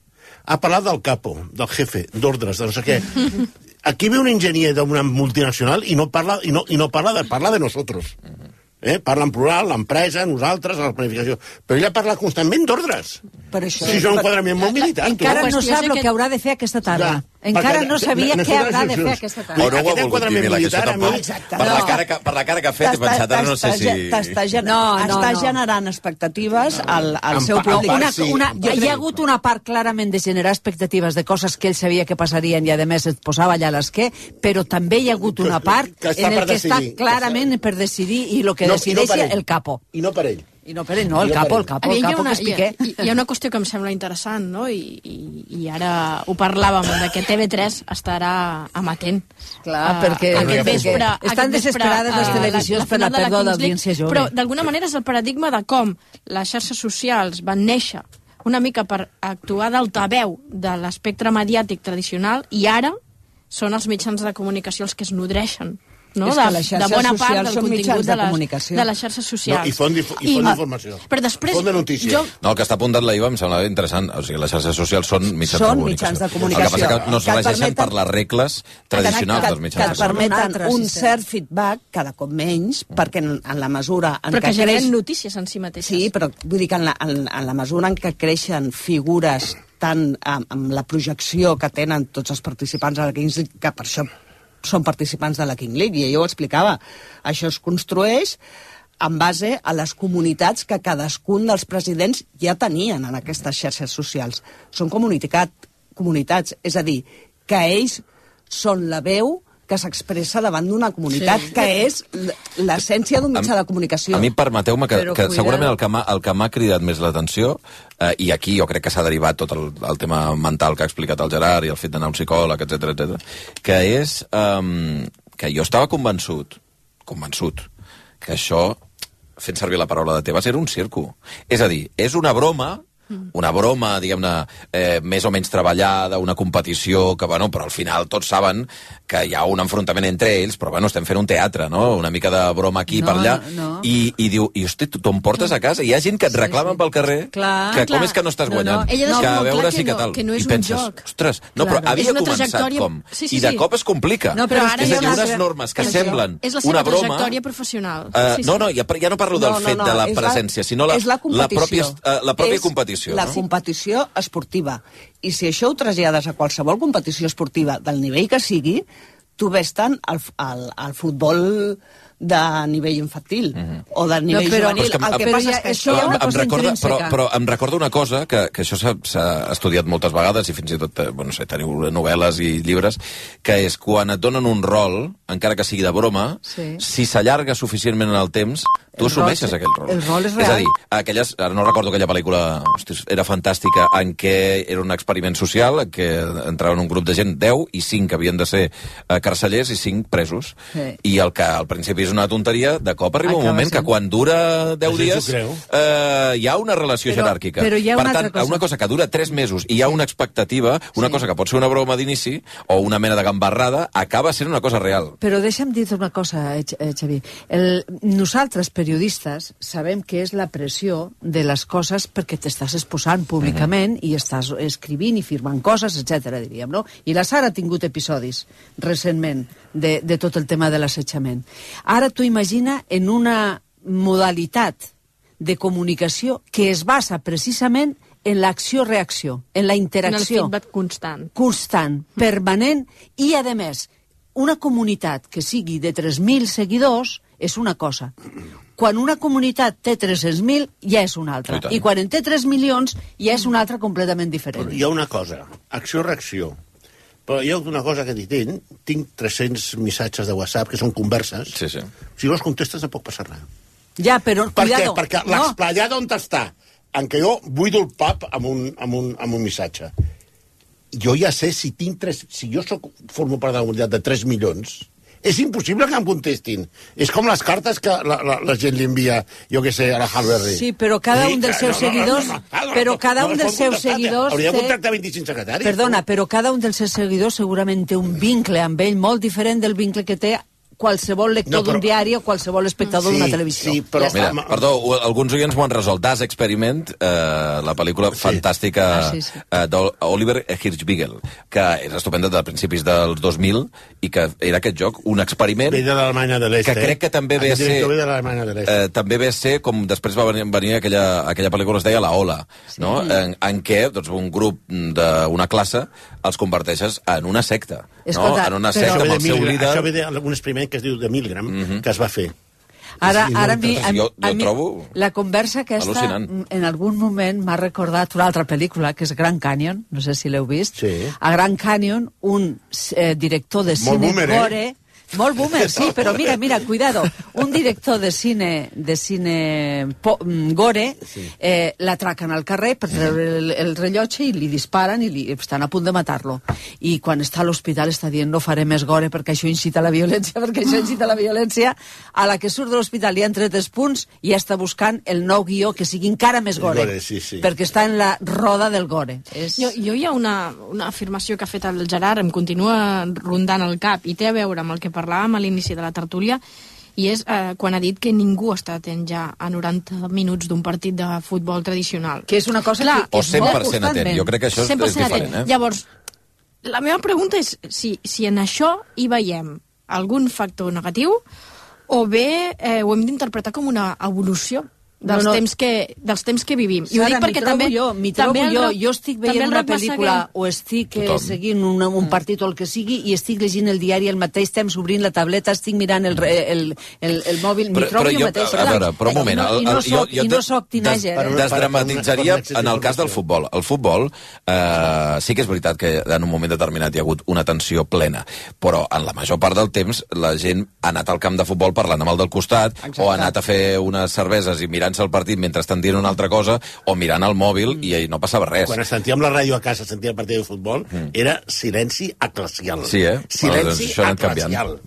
Ha parlat del capo, del jefe, d'ordres, de no sé què. Aquí ve un enginyer d'una multinacional i no parla, i no, i no parla, de, parla de nosotros. Eh? Parla en plural, l'empresa, nosaltres, la planificació. Però ella parla constantment d'ordres. Per això. Si és un enquadrament molt militar. Encara no sap el que haurà de fer aquesta tarda. Encara no sabia què haurà de fer aquesta tarda. O no ho ha volgut dir, Mila, que això tampoc. Per la cara que, per la cara que ha fet, he pensat, ara no sé si... T'està generant expectatives al, al seu públic. Una, una, hi ha hagut una part clarament de generar expectatives de coses que ell sabia que passarien i, a més, et posava allà l'esquer, però també hi ha hagut una part en el que està clarament per decidir i el que decideixi el capo. I no per ell. I no per ell, no, el capo, el capo, el capo que expliqué. Hi, hi ha una qüestió que em sembla interessant, no? I, i, i ara ho parlàvem, de que T V tres estarà amatent. Clar, uh, perquè, aquest vespre, perquè estan aquest desesperades les televisions per la pèrdua d'audiència jove. Però, d'alguna manera, és el paradigma de com les xarxes socials van néixer una mica per actuar d'altaveu de l'espectre mediàtic tradicional i ara són els mitjans de comunicació els que es nodreixen, no? De, de bona part del contingut de les, de les xarxes socials. No, I font, i font d'informació. Però després... Font de notícies. Jo... No, el que està apuntat la I V A em sembla interessant. O sigui, les xarxes socials són mitjans són de comunicació. Mitjans de comunicació. El que passa que no es regeixen per les regles tradicionals dels mitjans de comunicació. Que et permeten un cert feedback, cada cop menys, perquè en, en la mesura... En però que, que generen creix... notícies en si mateixes. Sí, però vull dir que en la, en, en la mesura en què creixen figures tant amb, amb la projecció que tenen tots els participants a la Kings League, que per això són participants de la King League, i ella ho explicava. Això es construeix en base a les comunitats que cadascun dels presidents ja tenien en aquestes xarxes socials. Són comunitat, comunitats, és a dir, que ells són la veu que s'expressa davant d'una comunitat, sí. que és l'essència d'un mitjà de comunicació. A mi permeteu-me que, que segurament el que m'ha el que m'ha cridat més l'atenció, eh, i aquí jo crec que s'ha derivat tot el, el tema mental que ha explicat el Gerard i el fet d'anar a un psicòleg, etcètera, etcètera, que és um, que jo estava convençut, convençut, que això, fent servir la paraula de Tebas, era un circo. És a dir, és una broma una broma, diguem-ne, eh, més o menys treballada, una competició que, bueno, però al final tots saben que hi ha un enfrontament entre ells, però, bueno, estem fent un teatre, no? Una mica de broma aquí no, per allà. No. I, i diu, i hosti, tu t'ho portes a casa? Hi ha gent que et reclamen sí, sí. pel carrer clar, que clar. com és que no estàs guanyant? No, no. Ella que a veure que si que no, tal. que no és I penses, un joc. ostres, no, Claro. però havia començat trajectòria... com? Sí, sí, I de sí. cop es complica. No, però ara és a dir, ja unes la... normes que és semblen és la seva una broma... trajectòria professional. Uh, sí, sí. No, no, ja, ja no parlo del No, no, fet no, de la és la- presència, sinó la, és la la pròpia, competició. uh, la pròpia És competició. la no? competició esportiva. I si això ho trasllades a qualsevol competició esportiva del nivell que sigui, tu ves tant al, al, al futbol de nivell infantil mm-hmm. o de nivell no, però, juvenil. Però el que però passa ja, és que això això... hi ha una em cosa recorda, però, intrínseca. però em recorda una cosa, que, que això s'ha, s'ha estudiat moltes vegades, i fins i tot, eh, bueno, no sé, teniu novel·les i llibres, que és quan et donen un rol, encara que sigui de broma, sí. si s'allarga suficientment en el temps, tu El assumeixes rol, aquell rol. el rol és És a real. dir, aquelles, ara no recordo aquella pel·lícula, hosti, era fantàstica, en què era un experiment social, en què entraven un grup de gent, deu i cinc havien de ser eh, carcellers i cinc presos. Sí. I el que al principi és una tonteria, de cop arriba Acaba un moment sent. que quan dura deu La gent dies s'ho creu. eh, hi ha una relació Però- jeràrquica. però hi ha per una tant, altra cosa. una cosa que dura tres mesos i hi ha una expectativa, una Sí. cosa que pot ser una broma d'inici o una mena de gambarrada, acaba sent una cosa real. Però deixa'm dir una cosa, eh, eh, Xavi. El, nosaltres, periodistes, sabem que és la pressió de les coses perquè t'estàs exposant públicament mm-hmm. i estàs escrivint i firmant coses, etcètera, diríem, no? I la Sara ha tingut episodis recentment de, de tot el tema de l'assetjament. Ara tu imagina en una modalitat de comunicació que es basa precisament en l'acció-reacció, en la En el interacció. feedback constant. Constant, permanent, i, a més, una comunitat que sigui de tres mil seguidors és una cosa. Quan una comunitat té tres-cents mil, ja és una altra. I, I quan en té tres milions, ja és una altra completament diferent. Però hi ha una cosa, acció-reacció. Però hi ha una cosa que tinc, tinc tres-cents missatges de WhatsApp que són converses. Sí, sí. Si no els contestes, tampoc passa res. Ja, però, Per cuidado. què? Perquè no. l'explayada on està, en què jo buido el pap amb un, amb un, amb un missatge. Jo ja sé si tinc tres... Si jo soc, formo part de la comunitat de tres milions, és impossible que em contestin. És com les cartes que la, la, la gent li envia, jo què sé, a la Harberry. Sí, però cada un dels seus seguidors... Però cada un dels seus seguidors... Hauria de té- contractar vint-i-cinc secretaris. Perdona, però cada un dels seus seguidors segurament té un vincle amb ell molt diferent del vincle que té qualsevol lector No, però- d'un diari o qualsevol espectador Sí, d'una televisió. sí, però- Ja està. Mira, perdó, u- alguns oients m'ho han resolt. Das Experiment, eh, la pel·lícula sí. fantàstica Ah, sí, sí. eh, d'Oliver Hirschbiegel, que és estupenda de principis dels dos mil i que era aquest joc, un experiment Ve de l'Alemanya de l'Est, que crec que també ve a Aquest ser director ve de l'Alemanya de l'Est. eh, també ve a ser com després va venir, venir aquella, aquella pel·lícula es deia La Ola, sí. no? en, en què doncs, un grup d'una classe els converteixes en una secta, Escolta, no? en una però- secta Això ve amb de el seu Milgram, líder. això ve d'un experiment que es diu de Milgram, Mhm. que es va fer. Ara, Sí, ara a no, mi, entonces a, mi- jo- jo a mi trobo la conversa aquesta al·lucinant. en algun moment m'ha recordat una altra pel·lícula, que és Grand Canyon, no sé si l'heu vist. Sí. A Grand Canyon, un eh, director de Molt cine boomer, eh? gore... Molt boomer, sí, però mira, mira, cuidado. Un director de cine de cine po, mm, gore eh, l'atraquen al carrer per treure el, el rellotge i li disparen i li, estan a punt de matar-lo. I quan està a l'hospital està dient no faré més gore perquè això incita a la violència, perquè això incita a la violència. A la que surt de l'hospital li han tret els punts i ja està buscant el nou guió que sigui encara més gore. gore, sí, sí. Perquè està en la roda del gore. És... Jo, jo hi ha una, una afirmació que ha fet el Gerard, em continua rondant el cap, i té a veure amb el que parlàvem a l'inici de la tertúlia, i és eh, quan ha dit que ningú està atent ja a noranta minuts d'un partit de futbol tradicional. Que és una cosa Clar, que, O és cent molt per cent atent. constantment. Jo crec que això és, cent per és cent diferent. atent. Eh? Llavors, la meva pregunta és si, si en això hi veiem algun factor negatiu o bé eh, ho hem d'interpretar com una evolució dels, No, no. temps, que, dels temps que vivim. I ho Sara, dic perquè m'hi trobo també... jo, m'hi trobo també el jo. Roc- Jo estic també veient el una Roc pel·lícula Massaguer. o estic eh, Tothom. seguint un, un partit o el que sigui i estic llegint el diari al mateix temps, obrint la tableta, estic mirant el, re- el, el, el mòbil, m'hi Però- trobo però jo jo- mateix. a veure, però un moment, I no, i el- no el- jo- soc, jo i no des- soc teenager. des- eh? Desdramatitzaria Per una- per en el cas del futbol. El futbol eh, sí que és veritat que en un moment determinat hi ha hagut una tensió plena, però en la major part del temps la gent ha anat al camp de futbol parlant amb el del costat, Exacte. o ha anat a fer unes cerveses i mirant-se el partit mentre estan dient una altra cosa, o mirant el mòbil i ahí no passava res. Quan sentíem la ràdio a casa, sentia el partit de futbol, era silenci eclesial. Sí, eh? Silenci Bueno, doncs això ha anat canviant. eclesial.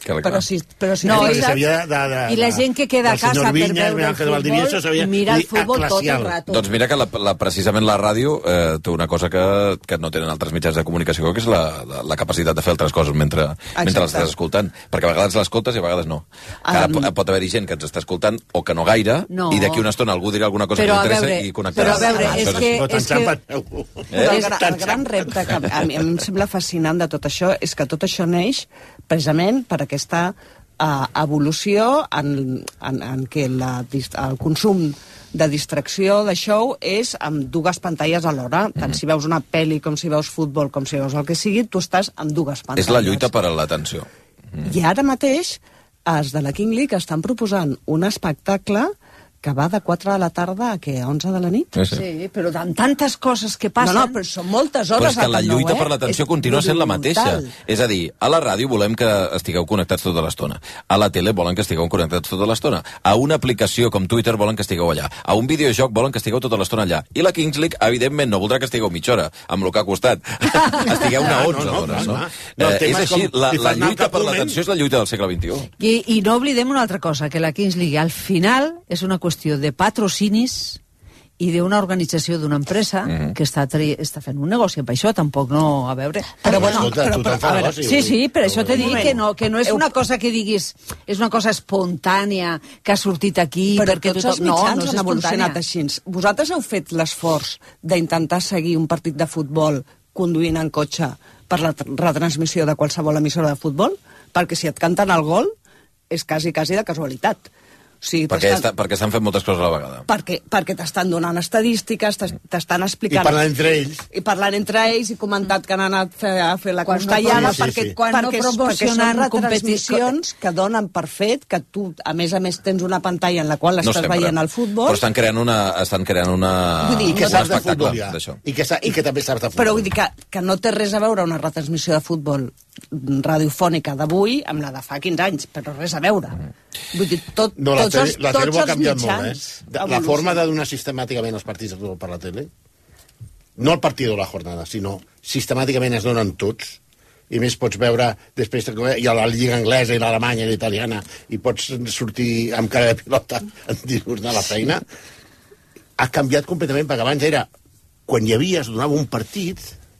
Però si, però si No, No, i, de, la, de, de, I la gent que queda a del senyor casa per Vinyes, veure el Ángel Valdivieso, futbol sabia- i mira el i futbol tot el aclacial. rato. Doncs mira que la, la, precisament la ràdio eh, té una cosa que, que no tenen altres mitjans de comunicació, que és la, la, la capacitat de fer altres coses mentre, mentre l'estàs escoltant. Perquè a vegades l'escoltes i a vegades no. Que Um, um, pot haver-hi gent que ens està escoltant o que no gaire, No. i d'aquí una estona algú dirà alguna cosa Però, que li interessa a veure, i connectarà. però, a veure, Ah, és això que- No, tant és que- xampa. Però el, gra, el gran repte que a mi, a mi em sembla fascinant de tot això és que tot això neix precisament per aquesta uh, evolució en, en, en què la, el consum de distracció, de show, és amb dues pantalles alhora. Tant si veus una pel·li, com si veus futbol, com si veus el que sigui, tu estàs amb dues pantalles. És la lluita per a l'atenció. I ara mateix, els de la King League estan proposant un espectacle que va de quatre de la tarda a, què, a onze de la nit? Sí, sí. Sí, però amb tantes coses que passen... No, no, però són moltes Però hores és que al la Camp Nou, lluita eh? per l'atenció És continua sent la mateixa. brutal. És a dir, a la ràdio volem que estigueu connectats tota l'estona. A la tele volen que estigueu connectats tota l'estona. A una aplicació com Twitter volen que estigueu allà. A un videojoc volen que estigueu tota l'estona allà. I la Kings League, evidentment, no voldrà que estigueu mitja hora, amb el que ha costat. Estigueu una Ah, onze no, no, hores, clar, no? clar. No, el Eh, tema és és així, com la, si la Fernand lluita per Capulment- l'atenció és la lluita del segle vint-i-u. I, I no oblidem una altra cosa, que la Kings League al final és una qüestió de patrocinis i d'una organització d'una empresa mm -hmm. que està, tri... està fent un negoci amb això, tampoc no... A veure... Però, bueno, escolta, tu te'n fa a veure, negoci, sí, vull sí, dir. per això t'he Un dit moment. que no, que no és una cosa que diguis... És una cosa espontània, que ha sortit aquí... Però perquè tots tothom... els mitjans no, no és han evolucionat espontània. així. Vosaltres heu fet l'esforç d'intentar seguir un partit de futbol conduint en cotxe per la tr- retransmissió de qualsevol emissora de futbol? Perquè si et canten el gol, és quasi, quasi de casualitat. O sigui, Perquè, t'estan- està, perquè estan fent moltes coses a la vegada. perquè, perquè t'estan donant estadístiques, t'es- t'estan I explicant... parlant entre ells. I parlant entre ells i comentat que han anat a fer, a fer la Quan no costellana promo- perquè, sí, sí. Quan no perquè, perquè proporcionen són competi- retransmissions que donen per fet que tu, a més a més, tens una pantalla en la qual estàs sempre. veient el futbol. Però estan creant una... Estan creant una... Vull dir, I que un saps de espectacle futbol, ja. d'això. I que, sa- I que també saps de futbol. Però vull dir que, que no té res a veure una retransmissió de futbol radiofònica d'avui amb la de fa quinze anys, però res a veure. Vull dir, tot, No, la tots tele, els, la tele tots ho ha els canviat molt, mitjans eh? De, la evolucionen. forma de donar sistemàticament els partits de futbol per la tele, no el partit o la jornada, sinó sistemàticament es donen tots, i més pots veure després i a la lliga anglesa i l'alemanya i l'italiana i pots sortir amb cara de pilota en dilluns de la feina, ha canviat completament, perquè abans era quan hi havia, es donava un partit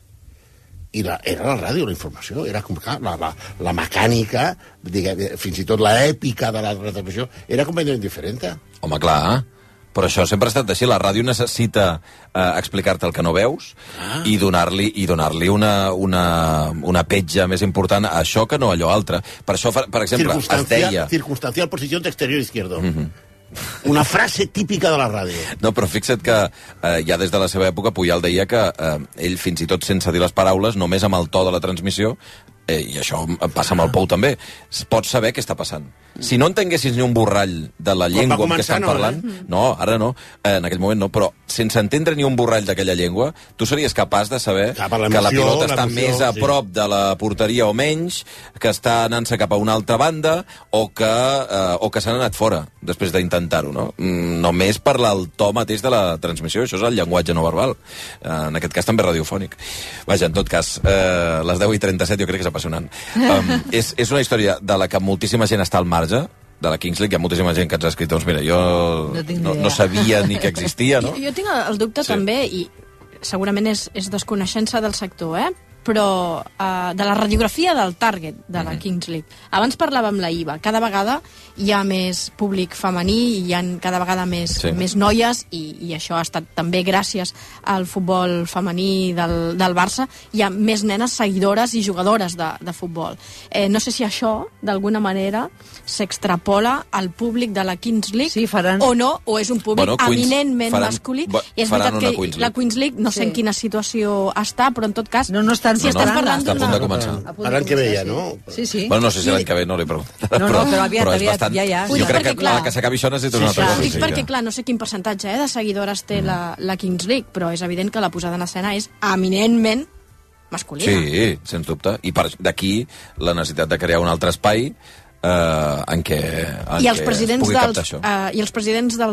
i la, era la ràdio, la informació, era com clar, la, la, la mecànica, diguem, fins i tot l'èpica de la retransmissió, era completament diferent. Home, clar, però això sempre ha estat així. La ràdio necessita eh, explicar-te el que no veus ah. i donar-li i donar-li una, una, una petja més important a això que no a allò altre. Per això, per exemple, es Circunstancial, deia... circunstancial posició d'exterior izquierdo. Mm -hmm. Una frase típica de la ràdio. No, però fixa't que eh, ja des de la seva època Puyal deia que eh, ell, fins i tot sense dir les paraules, només amb el to de la transmissió, eh, i això passa amb el Pou també, pots saber què està passant. Si no entenguessis ni un borrall de la llengua en què estan no, parlant, eh? no, ara no, eh, en aquell moment no, però sense entendre ni un borrall d'aquella llengua, tu series capaç de saber Clar, per que l'emoció, la pilota està l'emoció, més a sí. prop de la porteria o menys, que està anant-se cap a una altra banda, o que, eh, o que s'han anat fora després d'intentar-ho, no? Mm, només per el to mateix de la transmissió, això és el llenguatge no verbal, eh, en aquest cas també radiofònic. Vaja, en tot cas, eh, les deu i trenta-set jo crec que és apassionant. Um, és, és una història de la que moltíssima gent està al marge, de la Kings League, hi ha moltíssima gent que ens ha escrit, doncs mira, jo No tinc no, idea. no sabia ni que existia, no? Jo, jo tinc el dubte Sí. sí. també, i segurament és, és desconeixença del sector, eh? però uh, de la radiografia del target de la mm. Kings League. Abans parlàvem la I V A. Cada vegada hi ha més públic femení, hi ha cada vegada més, Sí. més noies, i, i això ha estat també gràcies al futbol femení del, del Barça. Hi ha més nenes seguidores i jugadores de, de futbol. Eh, no sé si això, d'alguna manera, s'extrapola al públic de la Kings League Sí, faran... o no, o és un públic Bueno, Queens- eminentment faran- masculí. va- I és faran veritat una que Queens League. la Queens League, no sé Sí. en quina situació està, però en tot cas... No, no estan si No, no, estàs parlant està a punt de d'una... començar. A punt de L'any que ve ja, començar, no? Sí, sí. Bueno, no sé si l'any que ve no l'he preguntat. No, no, però aviat, és aviat, bastant... ja, ja. Jo Vull dir, crec perquè, que clar, a la que s'acabi això necessites Sí, una altra sí. cosa. Dic sí, perquè, que- clar, no sé quin percentatge eh, de seguidores té mm. la, la Kings League, però és evident que la posada en escena és eminentment masculina. Sí, sens dubte. I per d'aquí la necessitat de crear un altre espai eh, en què, en I els què es presidents pugui dels, captar això. eh, I els presidents dels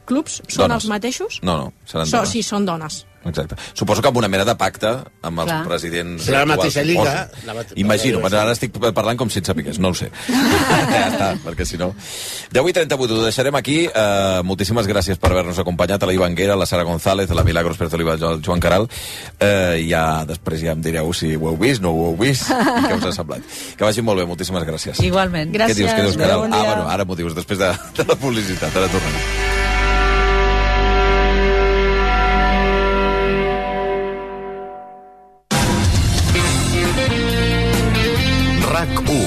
clubs són Dones. els mateixos? No, no, seran So, dones. sí, són dones. Exacte. Suposo que amb una mena de pacte amb els Clar. presidents... La actuals, mateixa lliga, suposo. la mate- Imagino, però ara estic parlant com si et sapigués, no ho sé. Ja està, perquè si no... deu i trenta-vuit, ho deixarem aquí. Uh, moltíssimes gràcies per haver-nos acompanyat, a la Ivanguera, a la Sara González, a la Milagros Pertoliva, al Joan Caral. Uh, ja després ja em direu si ho heu vist, no ho heu vist, i què us ha semblat. Que vagi molt bé, moltíssimes gràcies. Igualment. Què dius, què dius, Caral? Bon Ah, dia. bueno, ara m'ho dius, després de, de la publicitat, ara tornem. RAC u.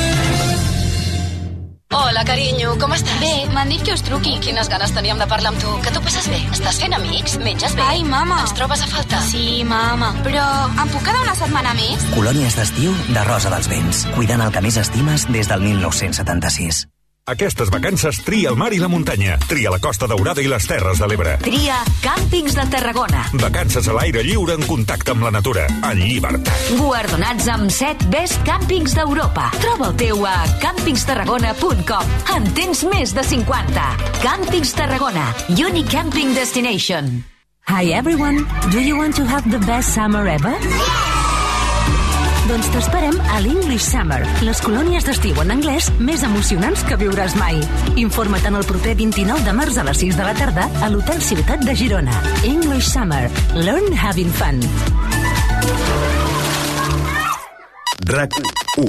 Hola, carinyo, com estàs? Bé, m'han dit que us truqui. Quines ganes teníem de parlar amb tu. Que tu passes bé? Estàs fent amics? Menges bé? Ai, mama. Ens trobes a faltar? Sí, mama. Però em puc quedar una setmana més? Colònies d'estiu de Rosa dels Vents. Cuidant el que més estimes des del dinou setanta-sis. Aquestes vacances tria el mar i la muntanya. Tria la Costa Daurada i les Terres de l'Ebre. Tria Càmpings de Tarragona. Vacances a l'aire lliure en contacte amb la natura. En llibertat. Guardonats amb set Best Càmpings d'Europa. Troba el teu a càmpings tarragona punt com. En tens més de cinquanta. Càmpings Tarragona. Unique Camping Destination. Hi everyone. Do you want to have the best summer ever? Doncs t'esperem a l'English Summer, les colònies d'estiu en anglès més emocionants que viuràs mai. Informa't en el proper vint-i-nou de març a les sis de la tarda a l'Hotel Ciutat de Girona. English Summer. Learn having fun. RAC u.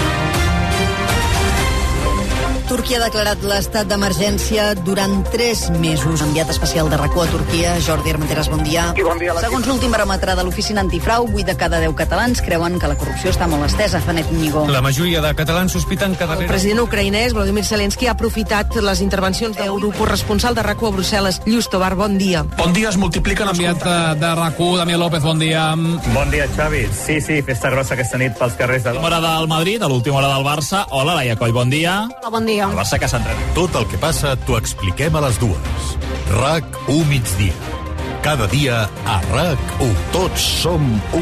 Turquia ha declarat l'estat d'emergència durant tres mesos. Enviat especial de RAC u a Turquia, Jordi Armenteras, bon dia. I bon dia. Segons l'últim baròmetre de l'oficina antifrau, vuit de cada deu catalans creuen que la corrupció està molt estesa. Fanet Ñigó. La majoria de catalans sospiten que El darrere... president ucraïnès, Volodymyr Zelensky, ha aprofitat les intervencions d'eurocorresponsal de RAC u a Brussel·les, Lluís Tobar, bon dia. Bon dia, es multipliquen... Enviat de, de RAC u, Damià López, bon dia. Bon dia, Xavi. Sí, sí, festa grossa aquesta nit pels carrers de... Hora del Madrid, a l'última hora del Barça. Hola, Laia Coll, bon dia. Hola, bon dia. El Barça que s'ha entrenat. Tot el que passa t'ho expliquem a les dues. RAC u migdia. Cada dia a RAC u. Tots som u.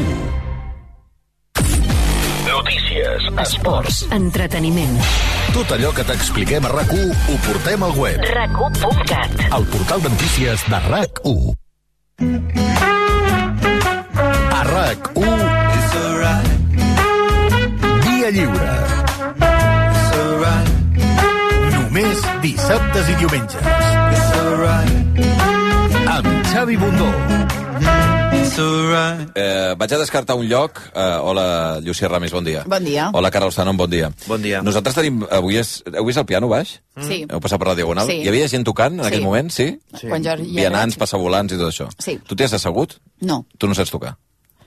Notícies, esports, entreteniment. Tot allò que t'expliquem a RAC u ho portem al web. rac u punt cat. El portal de notícies de RAC u. A RAC u. Via lliure. Només dissabtes i diumenges. Amb Xavi Bundó. Eh, vaig a descartar un lloc. Eh, hola, Llucia Ramis, bon dia. Bon dia. Hola, Carol Sanon, bon dia. Bon dia. Nosaltres tenim... Avui és... Heu vist el piano baix? Sí. Heu passat per la Diagonal? Sí. Hi havia gent tocant en Sí. aquell moment, sí? Sí. Quan jo hi era- Vianants, passavolants i tot això. Sí. Tu t'hi has assegut? No. Tu no saps tocar?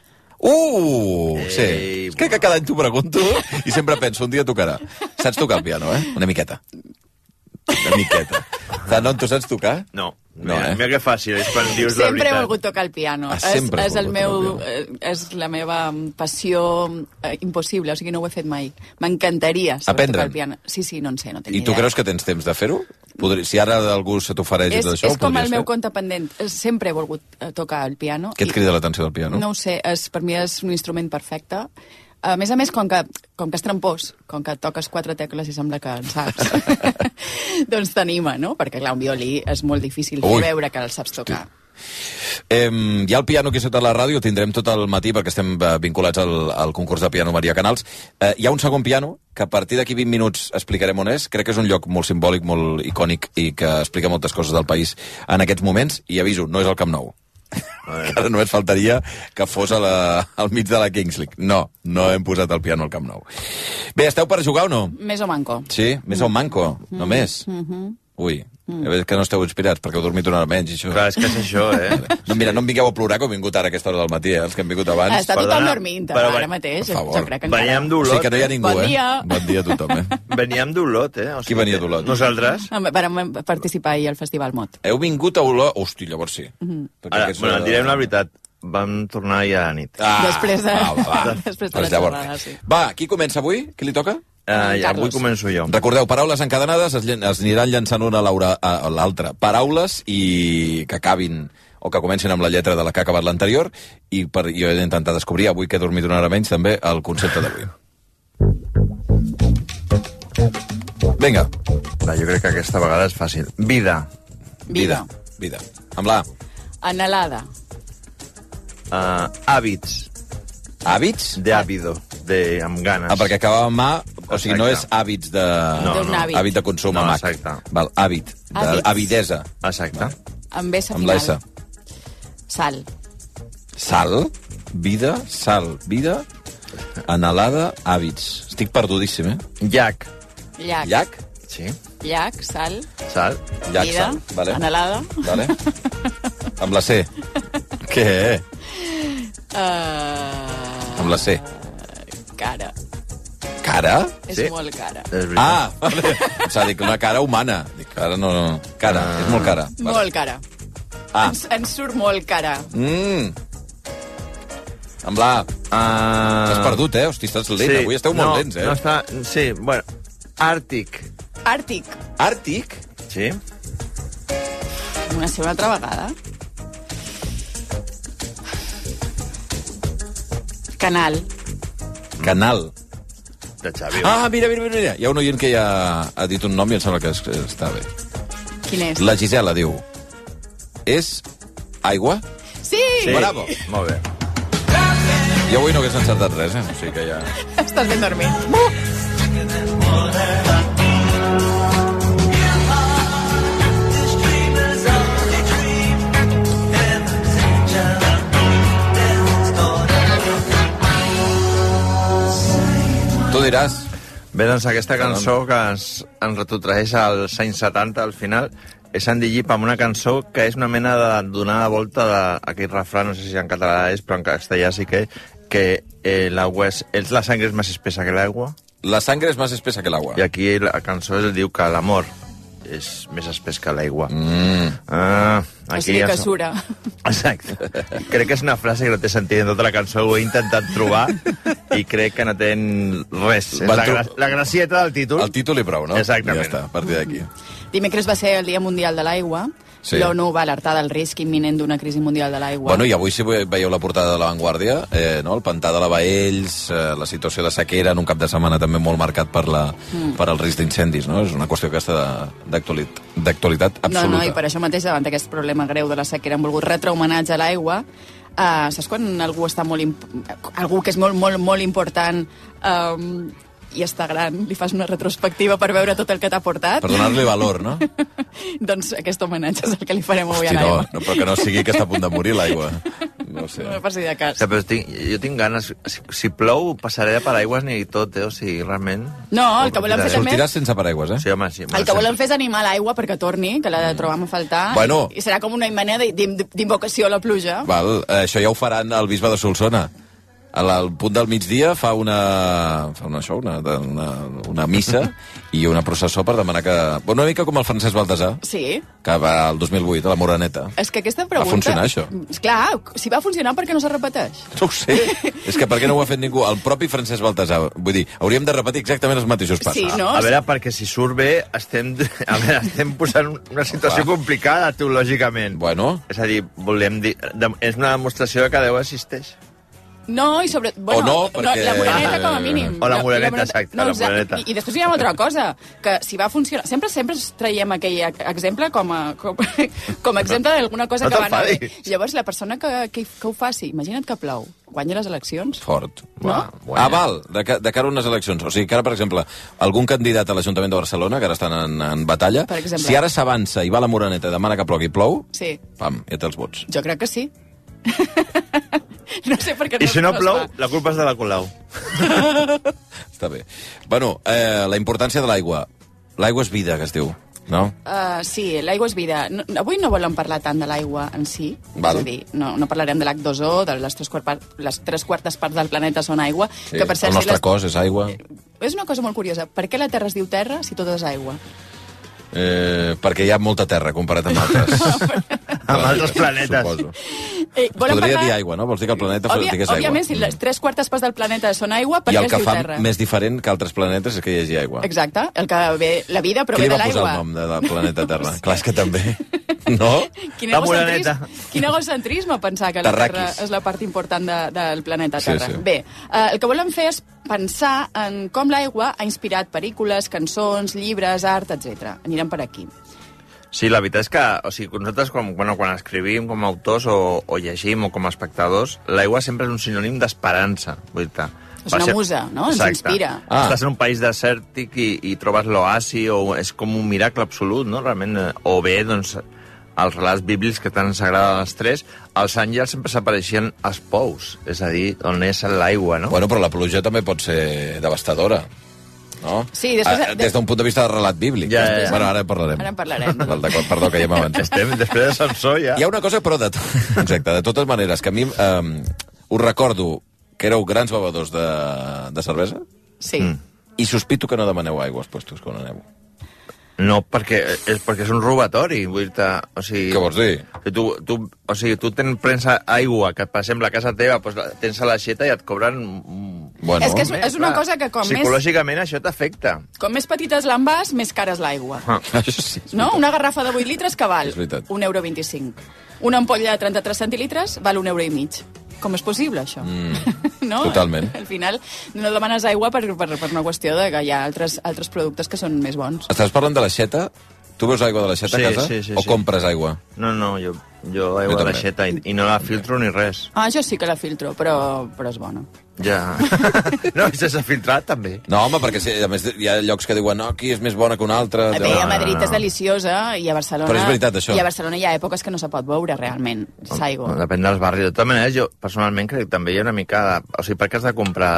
Uh! Sí. És que, que cada any t'ho pregunto i sempre penso, un dia tocarà. Saps tocar el piano, eh? Una miqueta. Una miqueta. Zanon, tu saps tocar? No. No, mira, eh? mira que fàcil és quan dius la Sempre he veritat. volgut tocar el piano. Ah, és, sempre has és, el volgut meu, tocar el eh, és la meva passió eh, impossible, o sigui, no ho he fet mai. M'encantaria saber Aprendre. tocar el piano. Sí, sí, no en sé, no tinc I ni tu idea. creus que tens temps de fer-ho? Podri... Si ara algú se t'ofereix i És, tot això, és ho com el podries meu fer? compte pendent. Eh, Sempre he volgut eh, tocar el piano. Què et crida l'atenció del piano? No ho sé, és, per mi és un instrument perfecte. A més a més, com que, com que és trampós, com que toques quatre tecles i sembla que en saps, doncs t'anima, no? Perquè, clar, un violí és molt difícil Ui. fer veure que el saps tocar. Eh, hi ha el piano aquí sota la ràdio, tindrem tot el matí perquè estem eh, vinculats al, al concurs de piano Maria Canals. Eh, hi ha un segon piano que a partir d'aquí vint minuts explicarem on és. Crec que és un lloc molt simbòlic, molt icònic i que explica moltes coses del país en aquests moments. I aviso, no és el Camp Nou. Que ara només faltaria que fos a la, al mig de la Kings League. No, no hem posat el piano al Camp Nou. Bé, esteu per jugar o no? Més o manco. Sí? Més a un manco? Només? Mm -hmm. Ui, mm. que no esteu inspirats perquè heu dormit una hora menys i això. Clar, és que és això, eh? No, mira, no em vingueu a plorar com he vingut ara a aquesta hora del matí, eh? Els que hem vingut abans. Està tothom dormint, però- ara mateix. Per favor. Jo crec que encara... Veníem d'Olot. O sigui que no hi ha ningú, Bon eh? dia. Bon dia a tothom, eh? Veníem d'Olot, eh? O Qui venia d'Olot? Nosaltres. Home, Vam participar ahir al Festival Mot. Heu vingut a Olot... Hosti, llavors sí. Mhm. Perquè Ara, aquests bueno, són- et direm la veritat. Vam tornar ahir a la nit. Ah, Després de- va, va. després de Doncs la llavors, xerrada, sí. Va, qui comença avui? Qui li toca? Uh, ja, Carlos. avui començo jo. Recordeu, paraules encadenades, es, llen- es aniran llançant una a l'aura- a l'altra. Paraules i que acabin o que comencin amb la lletra de la que ha acabat l'anterior i per, jo he d'intentar descobrir, avui que he dormit una hora menys, també el concepte d'avui. Vinga. Va, jo crec que aquesta vegada és fàcil. Vida. Vida. Vida. Amb la A. Anhelada. Uh, hàbits. Hàbits? De àvido, de amb ganes. Ah, perquè acaba amb A, o sigui, no és hàbits de... No, D'un no. hàbit. Hàbit de consum No, amb H. exacte. Val, hàbit. Hàbits. Avidesa. Exacte. Amb S Amb la final. S. Sal. Sal, vida, sal, vida, anhelada, hàbits. Estic perdudíssim, eh? Llac. Llac. Llac? Sí. Llac, sal. Sal. Llac, Vida, sal. Vale. anhelada. Vale. Amb la C. Què? Uh, Amb la C. cara. Cara? És Sí. molt cara. Ah, vale. O sigui, dic, una cara humana. Dic, cara no... no. Cara, és molt cara. Vale. Molt cara. Ah. Ens, ens surt molt cara. Mm. Amb la A. Uh... T'has perdut, eh? Hosti, estàs lent. Sí. Avui esteu molt no, lents, eh? No està... Sí, bueno. Àrtic. Àrtic. Àrtic? Sí. Una sí, una altra vegada. Canal. Canal. De Xavi. Ah, mira, mira, mira. Hi ha un oient que ja ha dit un nom i em sembla que es- està bé. Quin és? La Gisela diu... És aigua? Sí! Sí. Bravo. Molt bé. Jo avui no hagués encertat res, eh? O sigui que ja... Estàs ben dormit. Tu diràs. Bé, doncs aquesta cançó que ens, ens retrotraeix als anys setanta, al final, és Andy Gibb amb una cançó que és una mena de donar la volta d'aquest refrà, no sé si en català és, però en castellà sí que, que eh, l'aigua és, és la sangre és més espessa que l'aigua. La sangre és més espessa que l'aigua. I aquí la cançó es diu que l'amor és més espès que l'aigua. Mm. Ah, O sigui que sura. Exacte. Crec que és una frase que no té sentit en tota la cançó, ho he intentat trobar i crec que no té res. És la, gra la gracieta del títol. El títol i prou, no? Exactament. Ja està, a partir d'aquí. Dimecres va ser el Dia Mundial de l'Aigua. Sí. L'ONU va alertar del risc imminent d'una crisi mundial de l'aigua. Bueno, i avui si veieu la portada de La Vanguardia, eh, no? El pantà de la Baells, eh, la situació de sequera en un cap de setmana també molt marcat per, la, Mm. per el risc d'incendis, no? És una qüestió aquesta d'actualitat d'actualitat No, absoluta. no, i per això mateix, davant d'aquest problema greu de la sequera, han volgut retre homenatge a l'aigua. Uh, saps quan algú està molt... Imp... Algú que és molt, molt, molt important um, i està gran, li fas una retrospectiva per veure tot el que t'ha portat? Per donar-li valor, no? Doncs aquest homenatge és el que li farem avui Hosti, a no, l'aigua. no, però que no sigui que està a punt de morir l'aigua. No sé. No per si de cas. O sigui, però tinc, jo tinc ganes... Si, si plou, passaré de paraigües ni tot, eh? O sigui, realment... No, el que volem fer també... Sortiràs sense paraigües, eh? Sí, home, sí. El que volem fer és animar l'aigua perquè torni, que la trobam a faltar, Bueno. i serà com una manera d'invocació a la pluja. Val, eh, això ja ho faran al bisbe de Solsona. Al, al punt del migdia fa una, fa una, això, una, una, una missa i una processó per demanar que... Bueno, una mica com el Francesc Baltasar, Sí, que va el dos mil vuit a la Moreneta. és que aquesta pregunta... Va funcionar, això? Esclar, si va funcionar, per què no se repeteix? No ho sé. És que per què no ho ha fet ningú? El propi Francesc Baltasar. Vull dir, hauríem de repetir exactament els mateixos passos. Sí, no? A veure, perquè si surt bé, estem, a veure, estem posant una situació Clar. complicada teològicament. Bueno. És a dir, volem dir... De, és una demostració de que Déu existeix. No, i sobre... Bueno, no, perquè- la moreneta com a mínim. O la I moreneta, exacte, la moreneta. I, I després hi ha una altra cosa, que si va funcionar... Sempre sempre traiem aquell exemple com a, com, com a exemple d'alguna cosa No que va anar bé. t'enfadis. Llavors, la persona que, que, que ho faci, imagina't que plou, guanya les eleccions. Fort. No? Ah, val, de, ca- de cara a unes eleccions. O sigui que ara, per exemple, algun candidat a l'Ajuntament de Barcelona, que ara estan en, en batalla, Per exemple. si ara s'avança i va a la Moreneta i demana que plogui i plou, Sí, pam, ja té els vots. jo crec que sí. No sé per què I si no es plou, fa. la culpa és de la Colau. Està bé. Bueno, eh, la importància de l'aigua. L'aigua és vida, que es diu, no? Uh, sí, l'aigua és vida. No, avui no volem parlar tant de l'aigua en si. Val. És a dir, no, no parlarem de l'H dos O, de les tres, quart, les tres quartes parts del planeta són aigua. Sí, que per cert, el si nostre les... cos és aigua. És una cosa molt curiosa. Per què la Terra es diu Terra si tot és aigua? Eh, perquè hi ha molta terra comparat amb altres. Amb altres planetes. Suposo. Eh, volem Podria parlar... dir aigua, no? Vols dir que el planeta Òbvia, digués aigua. òbviament, si les tres quartes parts del planeta són aigua, per I què el es que diu fa Terra? més diferent que altres planetes és que hi hagi aigua. Exacte. El que ve, la vida Qui prové li de va posar l'aigua. el nom de, del planeta Terra? Clar, és que també. No? Quin La egocentrisme, moreneta. quin egocentrisme pensar que la Terra Terraquis. és la part important de, del planeta Sí, Terra. sí. Bé, eh, el que volem fer és pensar en com l'aigua ha inspirat pel·lícules, cançons, llibres, art, etcètera. Anirem per aquí. Sí, la veritat és que, o sigui, nosaltres quan, bueno, quan escrivim com a autors o, o llegim o com a espectadors, l'aigua sempre és un sinònim d'esperança, vull dir. És una musa, no? Ens inspira. Ah. Estàs en un país desèrtic i, i trobes l'oasi, o és com un miracle absolut, no? Realment, o bé, doncs, els relats bíblics que tant ens agraden als tres, als àngels sempre s'apareixien als pous, és a dir, on és l'aigua, no? Bueno, però la pluja també pot ser devastadora. No? Sí, després... Ah, des d'un punt de vista de relat bíblic. Ja, ja, ja. Bueno, ara en parlarem. Ara en parlarem. D'acord, perdó, que ja m'avanço. Estem després de Samsó, ja. Hi ha una cosa, però, de, exacte, de totes maneres, que a mi eh, us recordo que éreu grans bevedors de, de cervesa. Sí. Mm. I sospito que no demaneu aigua als puestos quan aneu. No, perquè és, perquè és un robatori, vull dir-te... O sigui, què vols dir? Tu, tu, o sigui, tu tens prens aigua, que per exemple a casa teva pues, tens a l'aixeta i et cobren... Bueno, és que és, és una cosa que com més... Psicològicament això t'afecta. Com més petita és l'envàs, més cara és l'aigua. Ah. Sí, no? Una garrafa de vuit litres que val un euro vint-i-cinc. Una ampolla de trenta-tres centilitres val un euro i mig. Com és possible, això? Mm, no? Totalment. Al final no demanes aigua per, per, per una qüestió de que hi ha altres, altres productes que són més bons. Estàs parlant de l'aixeta? Tu veus aigua de l'aixeta sí, a casa? Sí, sí, o sí. compres aigua? No, no, jo, jo aigua jo de l'aixeta i, i no la filtro ni res. Ah, jo sí que la filtro, però, però és bona. Ja. No, i sense filtrat, també. No, home, perquè sí, a més hi ha llocs que diuen no, aquí és més bona que una altra. Bé, a Madrid no, no. és deliciosa i a Barcelona... Però és veritat, això. I a Barcelona hi ha èpoques que no se pot veure, realment, l'aigua. Depèn dels barris. De totes maneres, jo personalment crec que també hi ha una mica... De... O sigui, per què has de comprar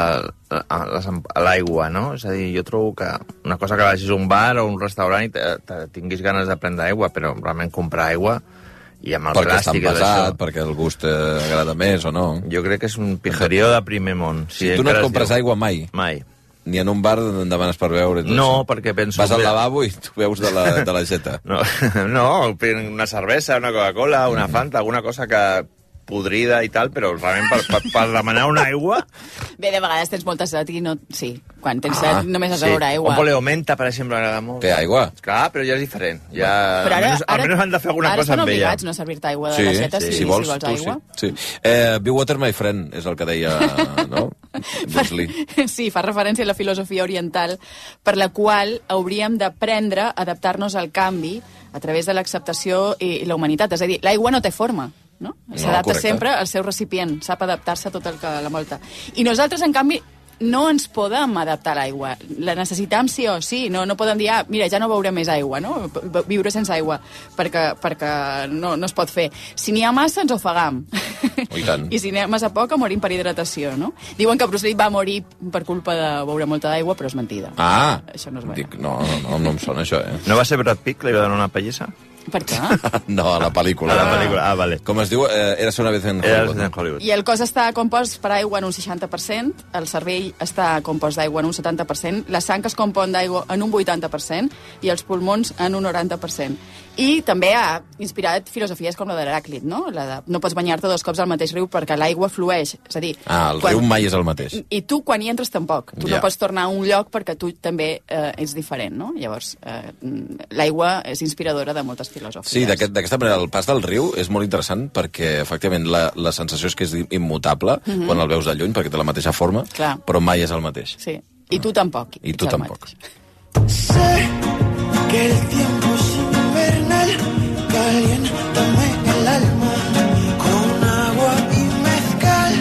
l'aigua, no? És a dir, jo trobo que una cosa que vagis a un bar o un restaurant i te, te tinguis ganes de prendre aigua, però realment comprar aigua... I amb el perquè plàstic està pesat, perquè el gust agrada més o no. Jo crec que és un pijarío de primer món. Si, si tu no et compres diu... aigua mai? Mai. Ni en un bar en demanes per beure? No, això. Perquè penso... Vas al lavabo i tu veus de la, de la jeta. No, no, una cervesa, una Coca-Cola, una Fanta, alguna cosa que... podrida i tal, però realment per, per, per demanar una aigua... Bé, de vegades tens molta set i no... Sí, quan tens set ah, només has de beure aigua. Un poleo menta, per exemple, m'agrada molt. Té aigua? Clar, però ja és diferent. Ja... Però ara, almenys, ara, almenys han de fer alguna cosa amb ella. Ara estan obligats no servir-te aigua de sí, la xeta sí, si, si, vols, si vols aigua. Sí. Sí. Eh, Be water, my friend, és el que deia, no? Bruce Lee. Sí, fa referència a la filosofia oriental per la qual hauríem d'aprendre a adaptar-nos al canvi a través de l'acceptació i, i la humanitat. És a dir, l'aigua no té forma. No? S'adapta no, sempre al seu recipient, sap adaptar-se a tot el que l'envolta. I nosaltres, en canvi, no ens podem adaptar a l'aigua. La necessitam sí o sí. No, no podem dir, ah, mira, ja no beuré més aigua, no? Viure sense aigua, perquè, perquè no, no es pot fer. Si n'hi ha massa, ens ofegam. Oh, i tant. I si n'hi ha massa poca, morim per hidratació, no? Diuen que Bruce Lee va morir per culpa de beure molta d'aigua, però és mentida. Ah! Això no és dic, no, no, no em sona això, eh? No va ser Brad Pitt que li va donar una pallissa? Per què? No, a la pel·lícula. A la pel·lícula, ah, vale. Com es diu, eh, Érase una vez en Hollywood. Era en Hollywood. I el cos està compost per aigua en un seixanta per cent, el cervell està compost d'aigua en un setanta per cent, la sang es compon d'aigua en un vuitanta per cent i els pulmons en un noranta per cent. I també ha inspirat filosofies com la d'Heràclit, no? La de, no pots banyar-te dos cops al mateix riu perquè l'aigua flueix. És a dir... Ah, el quan... riu mai és el mateix. I tu, quan hi entres, tampoc. Tu ja. no pots tornar a un lloc perquè tu també eh, ets diferent, no? Llavors, eh, l'aigua és inspiradora de moltes filosofies. Sí, d'aquesta manera, el pas del riu és molt interessant perquè, efectivament, la, la sensació és que és immutable mm-hmm. quan el veus de lluny, perquè té la mateixa forma, clar. Però mai és el mateix. Sí, i tu tampoc. I tu tampoc. Sé que el tiempo es invernal, caliéntame el alma con agua y mezcal.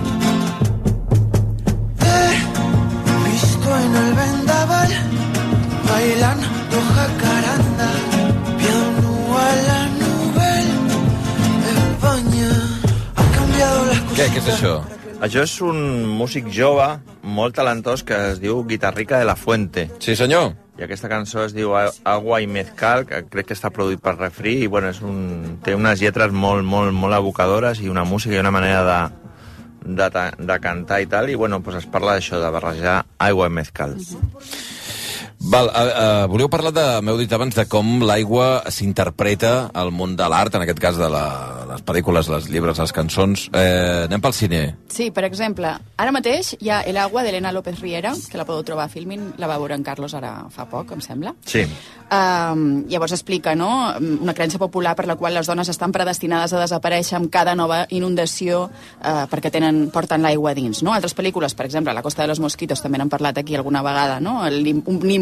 Te he visto en el vendaval, bailando jacaranda, piano a la novel, España ha cambiado las cosas. Què, què és això? Això és un músic jove, molt talentós, que es diu Guitarrica de la Fuente. Sí, senyor. I aquesta cançó es diu Agua y Mezcal, que crec que està produït per Refri, i bueno, és un... té unes lletres molt, molt, molt evocadores i una música i una manera de, de, de cantar i tal, i bueno, pues es parla d'això, de barrejar aigua i mezcal. Mm-hmm. Val, uh, uh, volíeu parlar de, m'heu dit abans, de com l'aigua s'interpreta al món de l'art, en aquest cas de la, les pel·lícules, les llibres, les cançons. Eh, anem pel cine. Sí, per exemple, ara mateix hi ha El agua d'Elena López Riera, que la podeu trobar a Filmin, la va veure en Carlos ara fa poc, em sembla. Sí. Um, llavors explica, no?, una creença popular per la qual les dones estan predestinades a desaparèixer amb cada nova inundació uh, perquè tenen, porten l'aigua dins, no? Altres pel·lícules, per exemple, La costa de los mosquitos, també n'han parlat aquí alguna vegada, no? El, un nimbe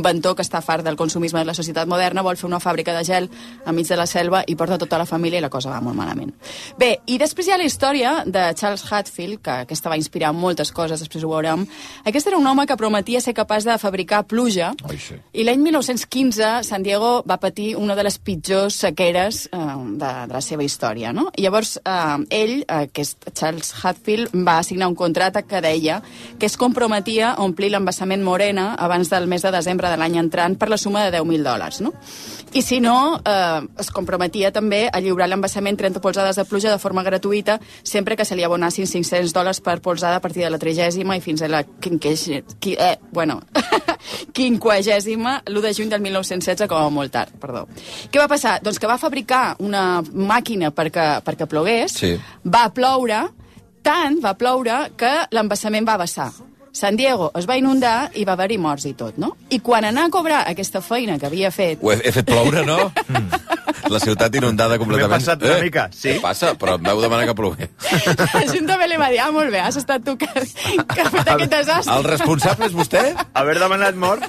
inventor que està fart del consumisme de la societat moderna, vol fer una fàbrica de gel enmig de la selva i porta tota la família i la cosa va molt malament. Bé, i després hi ha la història de Charles Hatfield, que aquesta va inspirar moltes coses, després ho veurem. Aquest era un home que prometia ser capaç de fabricar pluja, Ai, sí. i l'any mil nou-cents quinze San Diego va patir una de les pitjors sequeres eh, de, de la seva història, no? I llavors eh, ell, eh, que és Charles Hatfield, va signar un contracte que deia que es comprometia a omplir l'embassament Morena abans del mes de desembre de l'any entrant per la suma de deu mil dòlars, no? I si no, eh, es comprometia també a lliurar l'embassament trenta polzades de pluja de forma gratuïta sempre que se li abonassin cinc-cents dòlars per polzada a partir de la trigèsima i fins a la quinqueix... qui, eh, bueno, quinquagèsima, l'u de juny del mil nou-cents setze, com a molt tard, perdó. Què va passar? Doncs que va fabricar una màquina perquè, perquè plogués, Sí. va ploure, tant va ploure que l'embassament va vessar. San Diego es va inundar i va haver-hi morts i tot, no? I quan anà a cobrar aquesta feina que havia fet... Ho he, he fet ploure, no? La ciutat inundada completament. M'he passat una mica, sí. Què passa? Però em vau demanar que plogués. L'Ajuntament li va dir, ah, molt bé, has estat tu que, que has fet aquest desastre. El responsable és vostè? Haver demanat mort?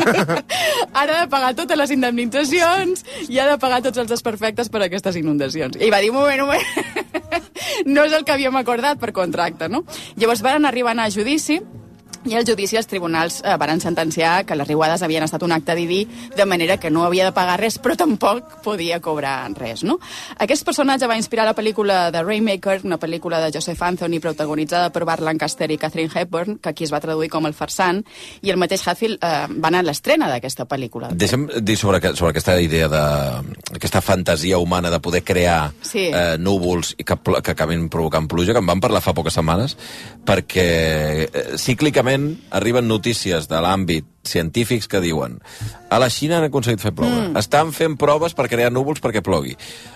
Ara ha de pagar totes les indemnitzacions i ha de pagar tots els desperfectes per aquestes inundacions. I va dir, un moment, un moment, no és el que havíem acordat per contracte, no? Llavors van arribar a judici, i al judici els tribunals eh, van sentenciar que les riuades havien estat un acte diví, de manera que no havia de pagar res, però tampoc podia cobrar res, no? Aquest personatge va inspirar la pel·lícula de Rainmaker, una pel·lícula de Joseph Anthony protagonitzada per Burt Lancaster i Katharine Hepburn, que aquí es va traduir com El farsant, i el mateix Hatfield eh, va anar a l'estrena d'aquesta pel·lícula. Deixa'm dir sobre, sobre aquesta idea de... aquesta fantasia humana de poder crear Sí. eh, núvols i que, pl- que acabin provocant pluja, que en vam parlar fa poques setmanes, perquè eh, cíclicament arriben notícies de l'àmbit científics que diuen a la Xina han aconseguit fer ploure. Mm. Estan fent proves per crear núvols perquè plogui.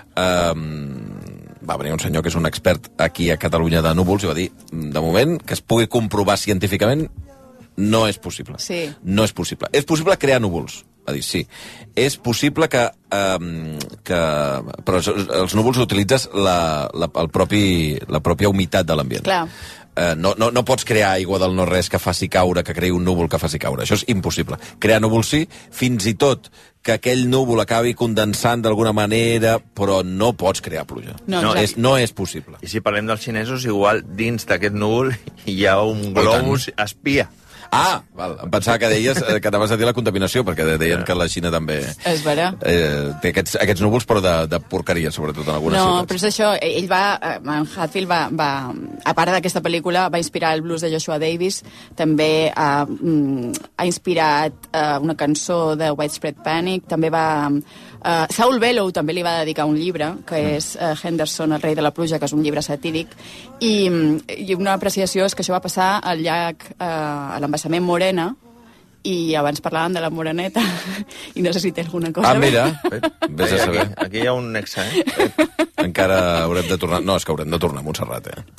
Um, va venir un senyor que és un expert aquí a Catalunya de núvols i va dir, de moment, que es pugui comprovar científicament no és possible. Sí. No és possible. És possible crear núvols. Va dir, sí. És possible que... Um, que però els núvols utilitzes la, la, el propi, la pròpia humitat de l'ambient. Clar. Uh, no, no, no pots crear aigua del no-res que faci caure, que creï un núvol que faci caure. Això és impossible. Crear núvols sí, fins i tot que aquell núvol acabi condensant d'alguna manera, però no pots crear pluja. No, no, exacte. és, no és possible. I si parlem dels xinesos, igual dins d'aquest núvol hi ha un globus espia. Ah, val. Em pensava que deies eh, que anaves a dir la contaminació, perquè deien que la Xina també És vera. eh, té aquests, aquests núvols, però de, de porqueria, sobretot en algunes No, ciutats. però és això, ell va, eh, en Hatfield va, va, a part d'aquesta pel·lícula, va inspirar el blues de Joshua Davis, també ha, mm, ha inspirat uh, una cançó de Widespread Panic, també va... Uh, Saul Bellow també li va dedicar un llibre, que és uh, Henderson, el rei de la pluja, que és un llibre satíric, i, i una apreciació és que això va passar al llac, uh, a l'embassament Morena, i abans parlàvem de la Moreneta, i no sé si té alguna cosa. Ah, mira, vés a saber. Aquí, aquí hi ha un nexe, eh? Encara haurem de tornar... No, és que haurem de tornar a Montserrat, eh?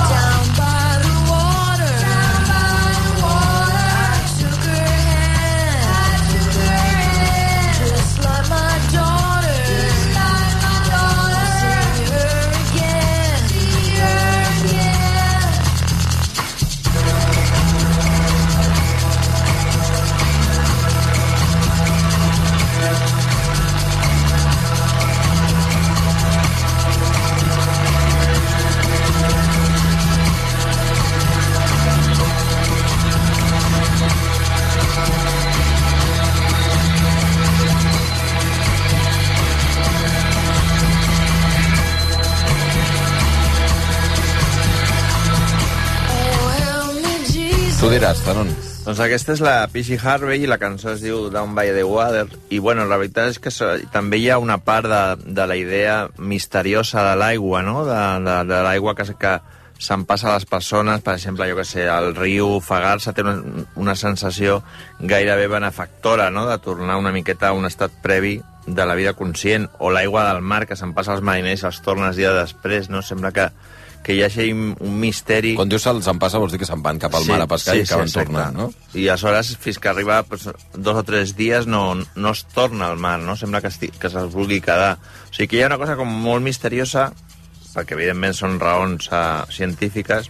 Tu diràs, Taron. Doncs aquesta és la P G Harvey i la cançó es diu Down by the Water. I bueno, la veritat és que so, també hi ha una part de, de la idea misteriosa de l'aigua, no? De, de, de l'aigua que, que se'n passa a les persones, per exemple, jo que sé, al riu, ofegar-se, té una, una sensació gairebé benefactora, no? De tornar una miqueta a un estat previ de la vida conscient, o l'aigua del mar que se'n passa als mariners i els torna el dia després, no? Sembla que que hi hagi un misteri... Quan dius se'ls en passa, vols dir que se'n van cap al sí, mar a pescar sí, i acaben sí, tornant, no? I aleshores, fins que arriba pues, dos o tres dies, no, no es torna al mar, no? Sembla que, esti, que se'ls vulgui quedar. O sigui que hi ha una cosa com molt misteriosa, perquè evidentment són raons uh, científiques,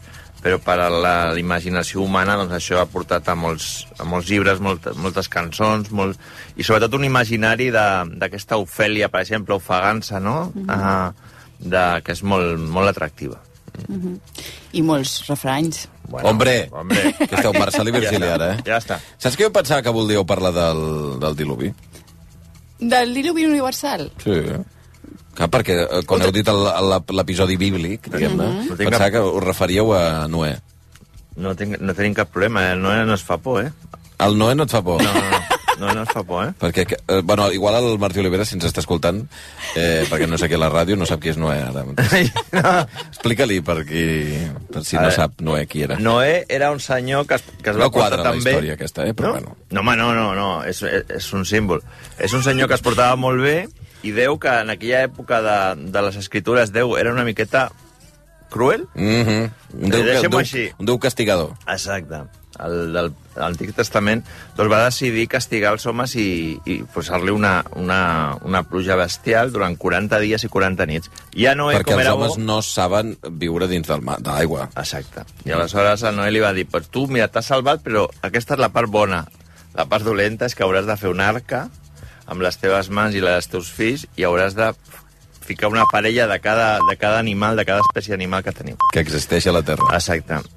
però per a la, la imaginació humana doncs això ha portat a molts, a molts llibres, molt, moltes cançons, molt, i sobretot un imaginari d'aquesta Ofèlia, per exemple, ofegant-se, no? Mm -hmm. uh, de, que és molt, molt atractiva. Mm -hmm. I molts refranys. Bueno, hombre, hombre, que esteu Marçal i Virgili ara, eh? Ja està. Saps que jo pensava que voldríeu parlar del, del diluvi? Del diluvi universal? Sí. Clar, perquè eh, quan heu dit l'episodi bíblic, diguem-ne, uh -huh. pensava que us referíeu a Noé. No, tinc, no tenim cap problema, el Noé no es fa por, eh? El Noé no et fa por? No, no, no, no es fa por, eh? Perquè, eh, bueno, igual el Martí Olivera, si ens està escoltant, eh, perquè no sé qui a la ràdio, no sap qui és Noé, ara. No. Explica-li per, qui, per si no sap Noé qui era. Noé era un senyor que es, que es va no portar tan bé... No quadra la història aquesta, eh? Però no? bueno. No, home, no, no, no, és, és un símbol. És un senyor que es portava molt bé i Déu, que en aquella època de, de les escritures, Déu era una miqueta cruel. Mm -hmm. Un Déu, Deixem-ho Déu, així. Un Déu castigador. Exacte. El del l'Antic Testament doncs va decidir castigar els homes i, i posar-li una, una, una pluja bestial durant quaranta dies i quaranta nits. Ja Noé, perquè com els era homes bo... no saben viure dins del mar, de l'aigua. Exacte. I aleshores el Noé li va dir, pues tu, mira, t'has salvat, però aquesta és la part bona. La part dolenta és que hauràs de fer una arca amb les teves mans i les dels teus fills i hauràs de ficar una parella de cada, de cada animal, de cada espècie animal que teniu. Que existeix a la Terra. Exacte.